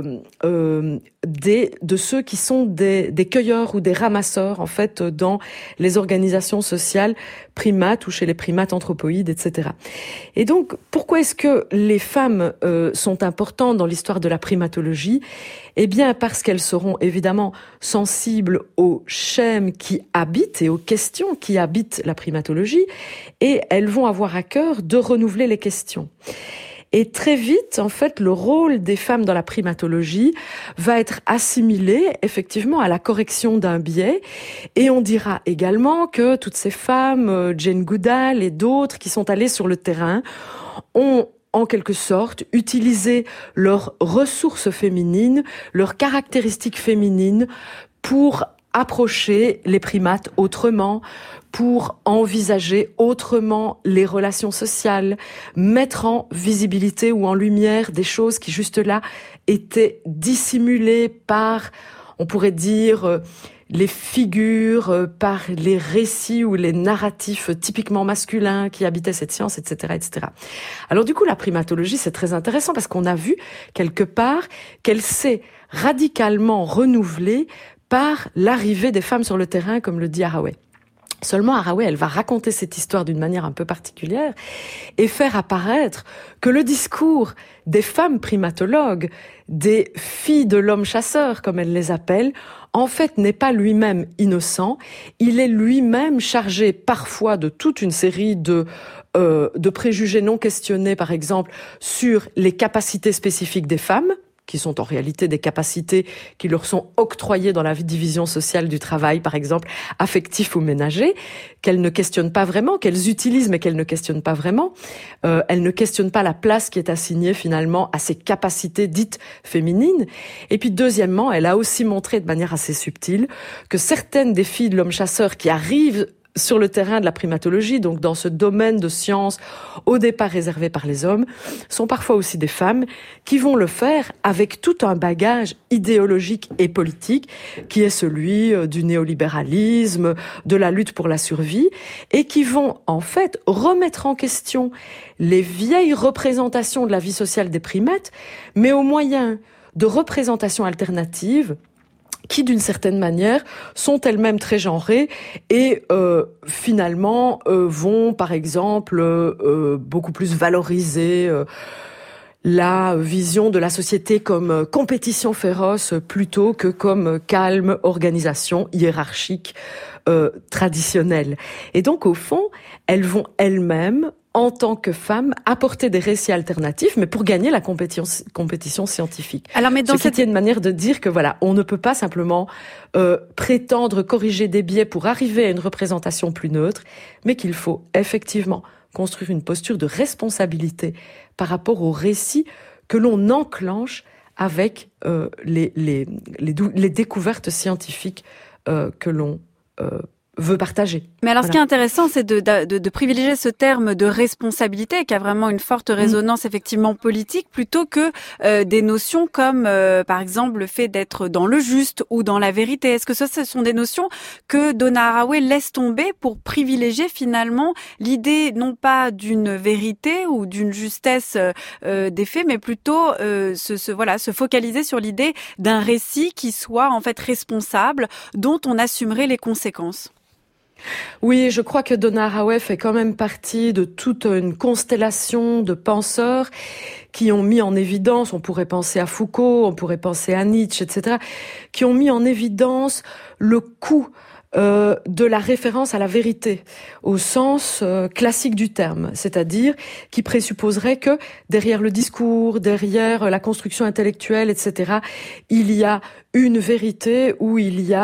ceux qui sont des cueilleurs ou des ramasseurs en fait dans les organisations sociales primates ou chez les primates anthropoïdes, etc. Et donc, pourquoi est-ce que les femmes sont importantes dans l'histoire de la primatologie ? Eh bien, parce qu'elles seront évidemment sensibles aux schèmes qui habitent et aux questions qui habitent la primatologie, et elles vont avoir à cœur de renouveler les questions. Et très vite, en fait, le rôle des femmes dans la primatologie va être assimilé, effectivement, à la correction d'un biais. Et on dira également que toutes ces femmes, Jane Goodall et d'autres qui sont allées sur le terrain, ont en quelque sorte utilisé leurs ressources féminines, leurs caractéristiques féminines pour approcher les primates autrement, pour envisager autrement les relations sociales, mettre en visibilité ou en lumière des choses qui juste là étaient dissimulées par, on pourrait dire, les figures, par les récits ou les narratifs typiquement masculins qui habitaient cette science, etc., etc. Alors du coup, la primatologie, c'est très intéressant parce qu'on a vu quelque part qu'elle s'est radicalement renouvelée par l'arrivée des femmes sur le terrain, comme le dit Haraway. Seulement, Haraway, elle va raconter cette histoire d'une manière un peu particulière et faire apparaître que le discours des femmes primatologues, des filles de l'homme chasseur, comme elle les appelle, en fait, n'est pas lui-même innocent. Il est lui-même chargé parfois de toute une série de préjugés non questionnés, par exemple, sur les capacités spécifiques des femmes, qui sont en réalité des capacités qui leur sont octroyées dans la division sociale du travail, par exemple, affectif ou ménager, qu'elles ne questionnent pas vraiment, qu'elles utilisent mais qu'elles ne questionnent pas vraiment. Elles ne questionnent pas la place qui est assignée finalement à ces capacités dites féminines. Et puis deuxièmement, elle a aussi montré de manière assez subtile que certaines des filles de l'homme chasseur qui arrivent sur le terrain de la primatologie, donc dans ce domaine de science au départ réservé par les hommes, sont parfois aussi des femmes qui vont le faire avec tout un bagage idéologique et politique qui est celui du néolibéralisme, de la lutte pour la survie, et qui vont en fait remettre en question les vieilles représentations de la vie sociale des primates, mais au moyen de représentations alternatives qui, d'une certaine manière, sont elles-mêmes très genrées et finalement vont, par exemple, beaucoup plus valoriser la vision de la société comme compétition féroce plutôt que comme calme organisation hiérarchique traditionnelle. Et donc, au fond, elles vont elles-mêmes, en tant que femmes, apporter des récits alternatifs, mais pour gagner la compétition scientifique. Alors, mais dans ce qui est une manière de dire que voilà, on ne peut pas simplement prétendre corriger des biais pour arriver à une représentation plus neutre, mais qu'il faut effectivement construire une posture de responsabilité par rapport aux récits que l'on enclenche avec les découvertes scientifiques que l'on veut partager. Mais alors, ce qui est intéressant, c'est de privilégier ce terme de responsabilité, qui a vraiment une forte résonance effectivement politique, plutôt que des notions comme, par exemple, le fait d'être dans le juste ou dans la vérité. Est-ce que ce sont des notions que Donna Haraway laisse tomber pour privilégier finalement l'idée non pas d'une vérité ou d'une justesse des faits, mais plutôt se focaliser sur l'idée d'un récit qui soit en fait responsable, dont on assumerait les conséquences? Oui, je crois que Donna Haraway fait quand même partie de toute une constellation de penseurs qui ont mis en évidence, on pourrait penser à Foucault, on pourrait penser à Nietzsche, etc., qui ont mis en évidence le coût de la référence à la vérité, au sens classique du terme, c'est-à-dire qui présupposerait que derrière le discours, derrière la construction intellectuelle, etc., il y a une vérité ou il y a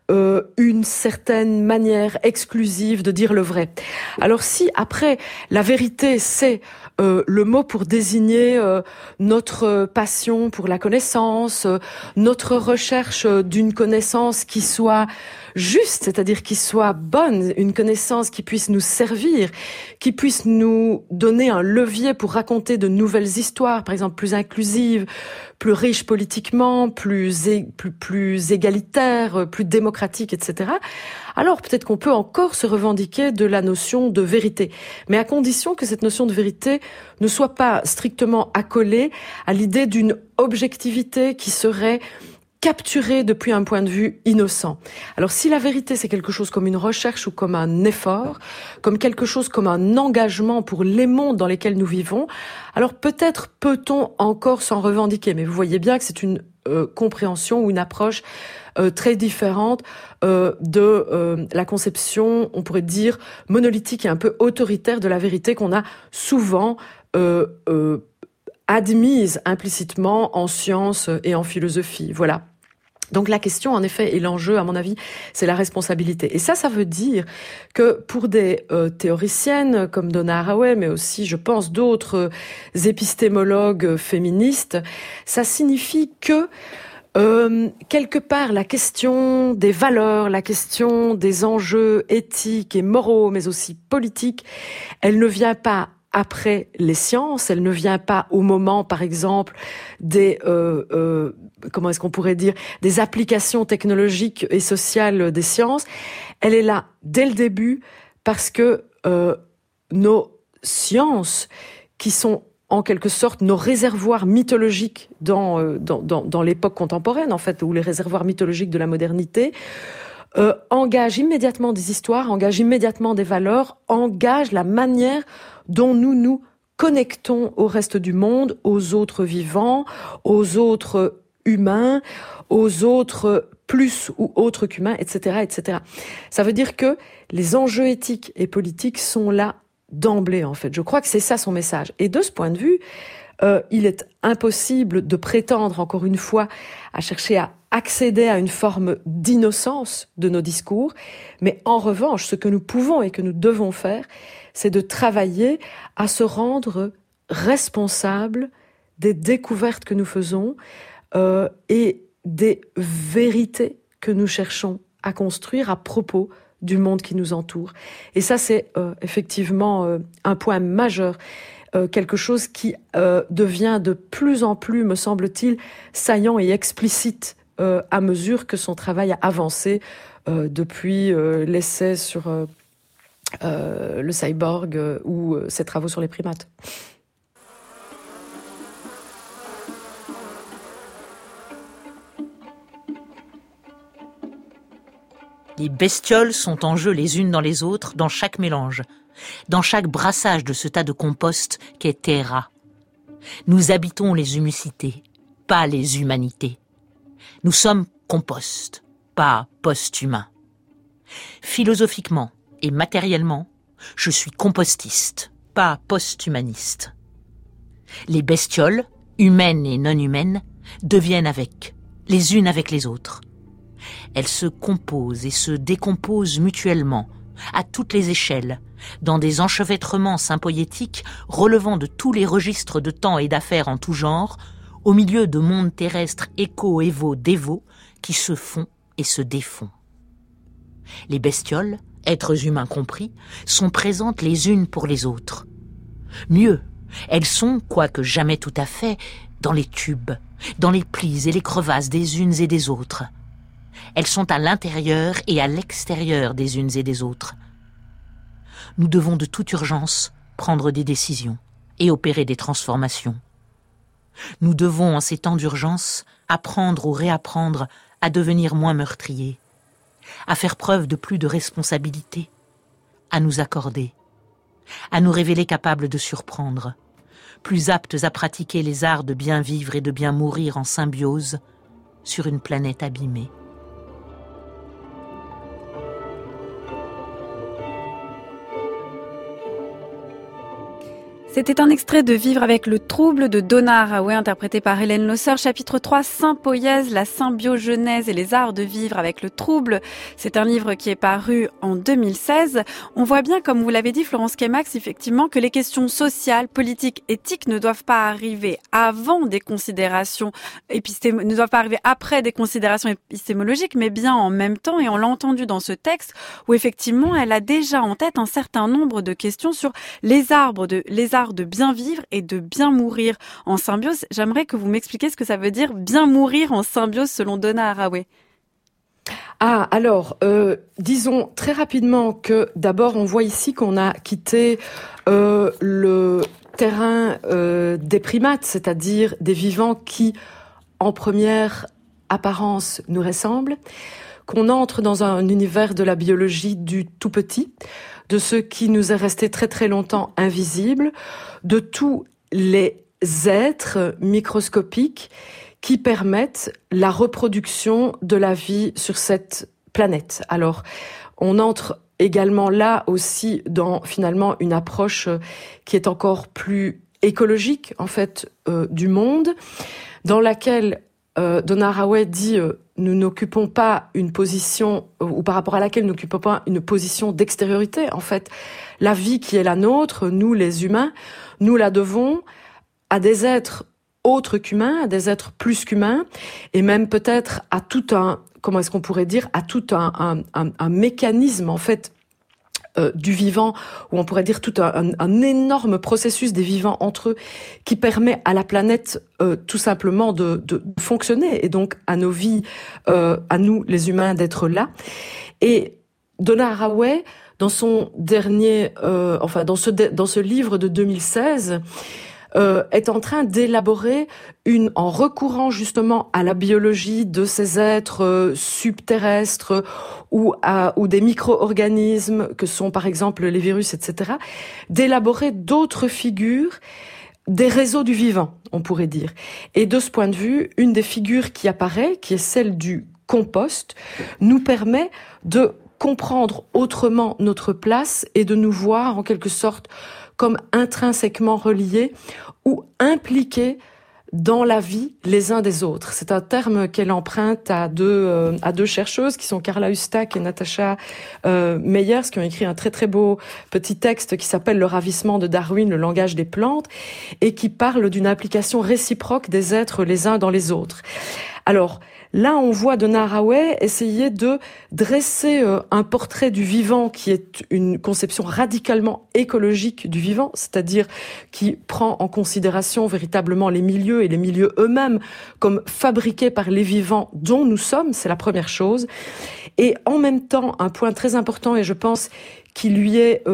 une certaine manière exclusive de dire le vrai. Alors si après la vérité c'est le mot pour désigner notre passion pour la connaissance, notre recherche d'une connaissance qui soit juste, c'est-à-dire qui soit bonne, une connaissance qui puisse nous servir, qui puisse nous donner un levier pour raconter de nouvelles histoires, par exemple plus inclusives, plus riches politiquement, plus égalitaires, plus démocratiques, etc. Alors peut-être qu'on peut encore se revendiquer de la notion de vérité, mais à condition que cette notion de vérité ne soit pas strictement accolée à l'idée d'une objectivité qui serait capturée depuis un point de vue innocent. Alors si la vérité c'est quelque chose comme une recherche ou comme un effort, comme quelque chose comme un engagement pour les mondes dans lesquels nous vivons, alors peut-être peut-on encore s'en revendiquer. Mais vous voyez bien que c'est une compréhension ou une approche très différente de la conception, on pourrait dire, monolithique et un peu autoritaire de la vérité qu'on a souvent admise implicitement en sciences et en philosophie. Voilà. Donc la question, en effet, et l'enjeu, à mon avis, c'est la responsabilité. Et ça veut dire que pour des théoriciennes comme Donna Haraway, mais aussi, je pense, d'autres épistémologues féministes, ça signifie que quelque part, la question des valeurs, la question des enjeux éthiques et moraux, mais aussi politiques, elle ne vient pas après les sciences, elle ne vient pas au moment, par exemple, des comment est-ce qu'on pourrait dire, des applications technologiques et sociales des sciences. Elle est là dès le début parce que nos sciences, qui sont en quelque sorte nos réservoirs mythologiques dans l'époque contemporaine, en fait, ou les réservoirs mythologiques de la modernité, engagent immédiatement des histoires, engagent immédiatement des valeurs, engagent la manière dont nous nous connectons au reste du monde, aux autres vivants, aux autres humains, aux autres plus ou autres qu'humains, etc., etc. Ça veut dire que les enjeux éthiques et politiques sont là d'emblée, en fait. Je crois que c'est ça son message. Et de ce point de vue, il est impossible de prétendre, encore une fois, à chercher à accéder à une forme d'innocence de nos discours. Mais en revanche, ce que nous pouvons et que nous devons faire, c'est de travailler à se rendre responsables des découvertes que nous faisons et des vérités que nous cherchons à construire à propos du monde qui nous entoure. Et ça, c'est effectivement un point majeur, quelque chose qui devient de plus en plus, me semble-t-il, saillant et explicite à mesure que son travail a avancé depuis l'essai sur le cyborg ou ses travaux sur les primates. Les bestioles sont en jeu les unes dans les autres, dans chaque mélange, dans chaque brassage de ce tas de compost qu'est Terra. Nous habitons les humucités, pas les humanités. Nous sommes compost, pas post-humain. Philosophiquement et matériellement, je suis compostiste, pas post-humaniste. Les bestioles, humaines et non humaines, deviennent les unes avec les autres. Elles se composent et se décomposent mutuellement, à toutes les échelles, dans des enchevêtrements sympoétiques relevant de tous les registres de temps et d'affaires en tout genre, au milieu de mondes terrestres éco-évo-dévo qui se font et se défont. Les bestioles, êtres humains compris, sont présentes les unes pour les autres. Mieux, elles sont, quoique jamais tout à fait, dans les tubes, dans les plis et les crevasses des unes et des autres. Elles sont à l'intérieur et à l'extérieur des unes et des autres. Nous devons de toute urgence prendre des décisions et opérer des transformations. Nous devons, en ces temps d'urgence, apprendre ou réapprendre à devenir moins meurtriers, à faire preuve de plus de responsabilité, à nous accorder, à nous révéler capables de surprendre, plus aptes à pratiquer les arts de bien vivre et de bien mourir en symbiose sur une planète abîmée. C'était un extrait de Vivre avec le trouble de Donna Haraway, interprété par Hélène Losseur, chapitre 3, Sympoïèse, la symbiogenèse et les arts de vivre avec le trouble. C'est un livre qui est paru en 2016. On voit bien, comme vous l'avez dit, Florence Kemax, effectivement, que les questions sociales, politiques, éthiques ne doivent pas arriver avant des considérations ne doivent pas arriver après des considérations épistémologiques, mais bien en même temps, et on l'a entendu dans ce texte, où effectivement, elle a déjà en tête un certain nombre de questions sur les arts de bien vivre et de bien mourir en symbiose. J'aimerais que vous m'expliquiez ce que ça veut dire bien mourir en symbiose selon Donna Haraway. Disons très rapidement que d'abord on voit ici qu'on a quitté le terrain des primates, c'est-à-dire des vivants qui, en première apparence, nous ressemblent, qu'on entre dans un univers de la biologie du tout petit, de ce qui nous est resté très très longtemps invisible, de tous les êtres microscopiques qui permettent la reproduction de la vie sur cette planète. Alors, on entre également là aussi dans finalement une approche qui est encore plus écologique en fait du monde, dans laquelle Donna Haraway dit nous n'occupons pas une position, ou par rapport à laquelle nous n'occupons pas une position d'extériorité. En fait, la vie qui est la nôtre, nous les humains, nous la devons à des êtres autres qu'humains, à des êtres plus qu'humains, et même peut-être à tout un, comment est-ce qu'on pourrait dire, à tout un mécanisme en fait du vivant, ou on pourrait dire tout un énorme processus des vivants entre eux qui permet à la planète tout simplement de fonctionner, et donc à nos vies, à nous les humains d'être là. Et Donna Haraway, dans son dernier, dans ce livre de 2016, est en train d'élaborer en recourant justement à la biologie de ces êtres subterrestres ou des micro-organismes que sont par exemple les virus, etc., d'élaborer d'autres figures des réseaux du vivant, on pourrait dire. Et de ce point de vue, une des figures qui apparaît, qui est celle du compost, nous permet de comprendre autrement notre place et de nous voir en quelque sorte comme intrinsèquement reliés ou impliqués dans la vie les uns des autres. C'est un terme qu'elle emprunte à deux chercheuses qui sont Carla Hustack et Natasha Meyers, qui ont écrit un très très beau petit texte qui s'appelle Le ravissement de Darwin, le langage des plantes, et qui parle d'une application réciproque des êtres les uns dans les autres. Alors, là, on voit Donna Haraway essayer de dresser un portrait du vivant qui est une conception radicalement écologique du vivant, c'est-à-dire qui prend en considération véritablement les milieux et les milieux eux-mêmes comme fabriqués par les vivants dont nous sommes, c'est la première chose. Et en même temps, un point très important, et je pense qui lui est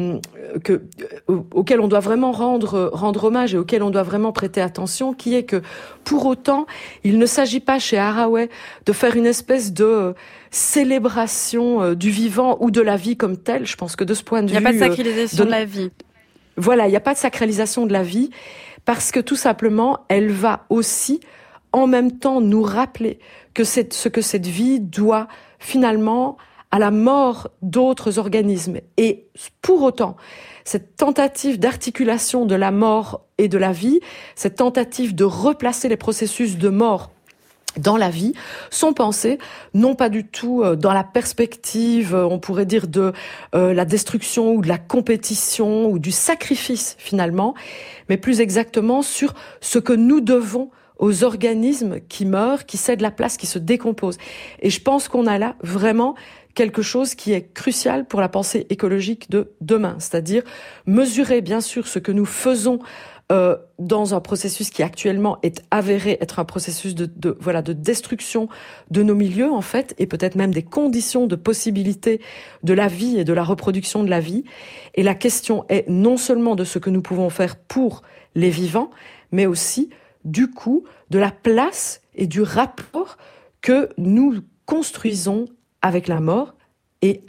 auquel on doit vraiment rendre hommage et auquel on doit vraiment prêter attention, qui est que pour autant, il ne s'agit pas chez Haraway de faire une espèce de célébration du vivant ou de la vie comme telle. Je pense que de ce point de vue, il n'y a pas de sacralisation de la vie. Voilà, il n'y a pas de sacralisation de la vie, parce que tout simplement, elle va aussi en même temps nous rappeler que c'est ce que cette vie doit finalement à la mort d'autres organismes. Et pour autant, cette tentative d'articulation de la mort et de la vie, cette tentative de replacer les processus de mort dans la vie, sont pensées non pas du tout dans la perspective, on pourrait dire, de la destruction ou de la compétition ou du sacrifice finalement, mais plus exactement sur ce que nous devons aux organismes qui meurent, qui cèdent la place, qui se décomposent. Et je pense qu'on a là vraiment quelque chose qui est crucial pour la pensée écologique de demain, c'est-à-dire mesurer bien sûr ce que nous faisons dans un processus qui actuellement est avéré être un processus de destruction de nos milieux en fait, et peut-être même des conditions de possibilité de la vie et de la reproduction de la vie. Et la question est non seulement de ce que nous pouvons faire pour les vivants, mais aussi du coup de la place et du rapport que nous construisons avec la mort et avec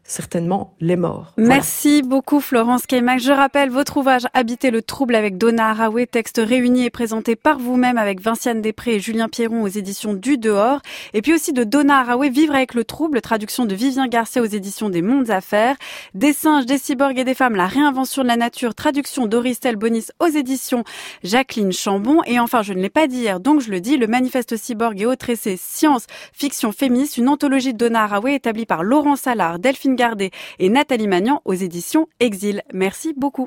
certainement les morts. Merci beaucoup Florence Keimak. Je rappelle votre ouvrage Habiter le trouble avec Donna Haraway, texte réuni et présenté par vous-même avec Vinciane Després et Julien Pierron aux éditions du Dehors. Et puis aussi de Donna Haraway, Vivre avec le trouble, traduction de Vivien Garcia aux éditions des Mondes Affaires. Des singes, des cyborgs et des femmes, la réinvention de la nature, traduction d'Auristel Bonis aux éditions Jacqueline Chambon. Et enfin, je ne l'ai pas dit hier, donc je le dis, le manifeste cyborg et autres essais science, fiction, féministe, une anthologie de Donna Haraway établie par Laurent Salard, Delphine Gardet et Nathalie Magnan aux éditions Exil. Merci beaucoup.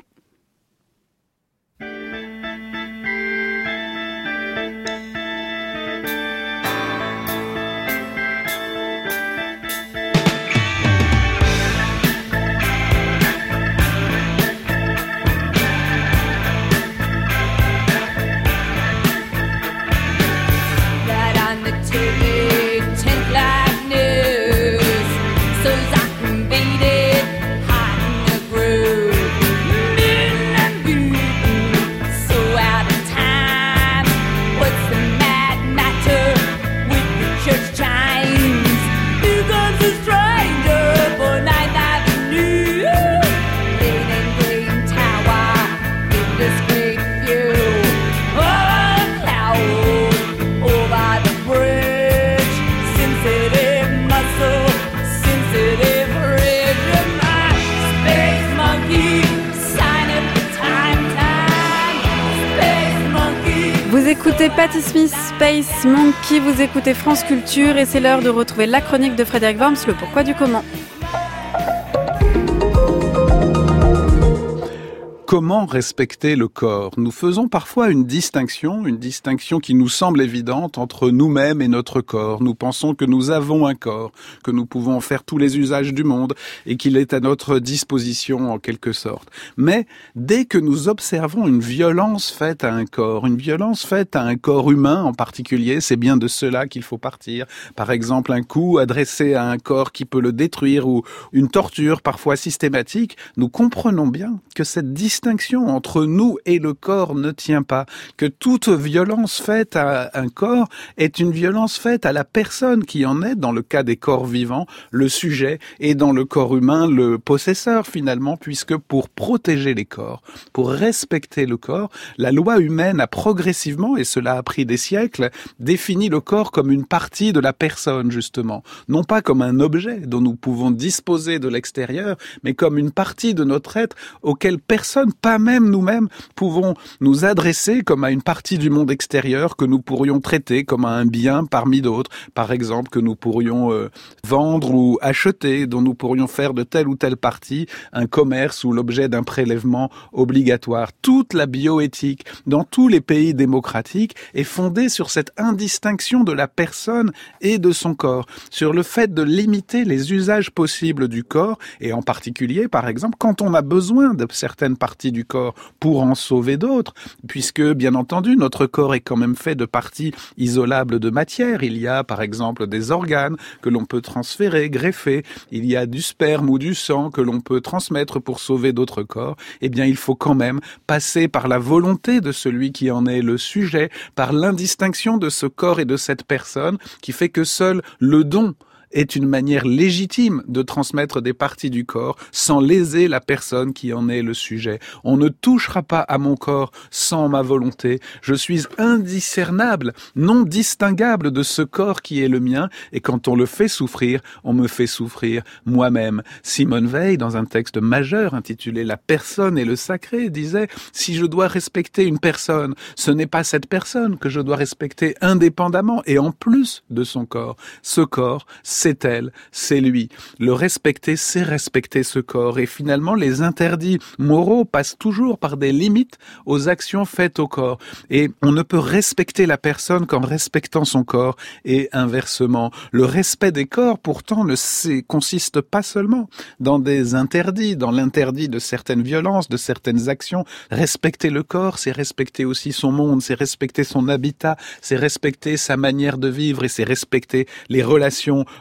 Vous écoutez Patti Smith, Space Monkey, vous écoutez France Culture et c'est l'heure de retrouver la chronique de Frédéric Worms, le pourquoi du comment. Comment respecter le corps ? Nous faisons parfois une distinction qui nous semble évidente entre nous-mêmes et notre corps. Nous pensons que nous avons un corps, que nous pouvons en faire tous les usages du monde et qu'il est à notre disposition en quelque sorte. Mais dès que nous observons une violence faite à un corps humain en particulier, c'est bien de cela qu'il faut partir. Par exemple, un coup adressé à un corps qui peut le détruire ou une torture parfois systématique, nous comprenons bien que cette distinction entre nous et le corps ne tient pas, que toute violence faite à un corps est une violence faite à la personne qui en est, dans le cas des corps vivants, le sujet, et dans le corps humain, le possesseur finalement, puisque pour protéger les corps, pour respecter le corps, la loi humaine a progressivement, et cela a pris des siècles, défini le corps comme une partie de la personne justement, non pas comme un objet dont nous pouvons disposer de l'extérieur, mais comme une partie de notre être auquel personne, pas même nous-mêmes, pouvons nous adresser comme à une partie du monde extérieur que nous pourrions traiter comme à un bien parmi d'autres, par exemple que nous pourrions vendre ou acheter, dont nous pourrions faire de telle ou telle partie un commerce ou l'objet d'un prélèvement obligatoire. Toute la bioéthique dans tous les pays démocratiques est fondée sur cette indistinction de la personne et de son corps, sur le fait de limiter les usages possibles du corps, et en particulier, par exemple, quand on a besoin de certaines parties du corps pour en sauver d'autres, puisque, bien entendu, notre corps est quand même fait de parties isolables de matière. Il y a, par exemple, des organes que l'on peut transférer, greffer. Il y a du sperme ou du sang que l'on peut transmettre pour sauver d'autres corps. Eh bien, il faut quand même passer par la volonté de celui qui en est le sujet, par l'indistinction de ce corps et de cette personne, qui fait que seul le don est une manière légitime de transmettre des parties du corps sans léser la personne qui en est le sujet. On ne touchera pas à mon corps sans ma volonté. Je suis indiscernable, non distinguable de ce corps qui est le mien, et quand on le fait souffrir, on me fait souffrir moi-même. Simone Veil, dans un texte majeur intitulé « La personne et le sacré », disait « Si je dois respecter une personne, ce n'est pas cette personne que je dois respecter indépendamment et en plus de son corps. Ce corps, c'est elle, c'est lui. Le respecter, c'est respecter ce corps. Et finalement, les interdits moraux passent toujours par des limites aux actions faites au corps. Et on ne peut respecter la personne qu'en respectant son corps et inversement. Le respect des corps, pourtant, ne consiste pas seulement dans des interdits, dans l'interdit de certaines violences, de certaines actions. Respecter le corps, c'est respecter aussi son monde, c'est respecter son habitat, c'est respecter sa manière de vivre et c'est respecter les relations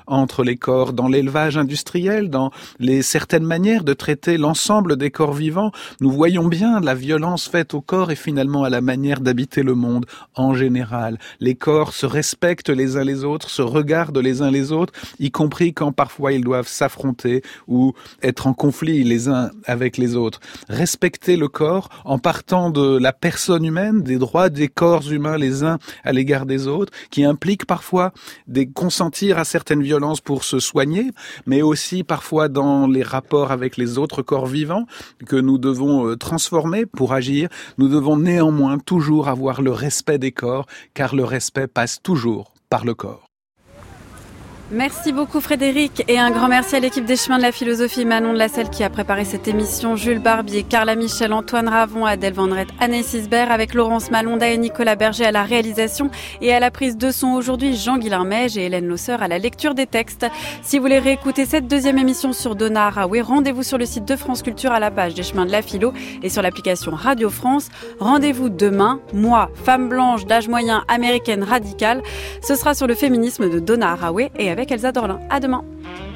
entre les corps dans l'élevage industriel, dans les certaines manières de traiter l'ensemble des corps vivants. Nous voyons bien la violence faite au corps et finalement à la manière d'habiter le monde en général. Les corps se respectent les uns les autres, se regardent les uns les autres, y compris quand parfois ils doivent s'affronter ou être en conflit les uns avec les autres. Respecter le corps en partant de la personne humaine, des droits des corps humains les uns à l'égard des autres, qui implique parfois de consentir à certaines violences pour se soigner, mais aussi parfois dans les rapports avec les autres corps vivants que nous devons transformer pour agir. Nous devons néanmoins toujours avoir le respect des corps, car le respect passe toujours par le corps. Merci beaucoup Frédéric et un grand merci à l'équipe des Chemins de la Philosophie, Manon de la Selle qui a préparé cette émission, Jules Barbier, Carla Michel, Antoine Ravon, Adèle Vendrette, Anaïs Isbert avec Laurence Malonda et Nicolas Berger à la réalisation et à la prise de son aujourd'hui, Jean-Guilain Meige et Hélène Losseur à la lecture des textes. Si vous voulez réécouter cette deuxième émission sur Donna Haraway, rendez-vous sur le site de France Culture à la page des Chemins de la Philo et sur l'application Radio France. Rendez-vous demain, moi, femme blanche d'âge moyen américaine radicale. Ce sera sur le féminisme de Donna Haraway et avec Elsa Dorlin. À demain.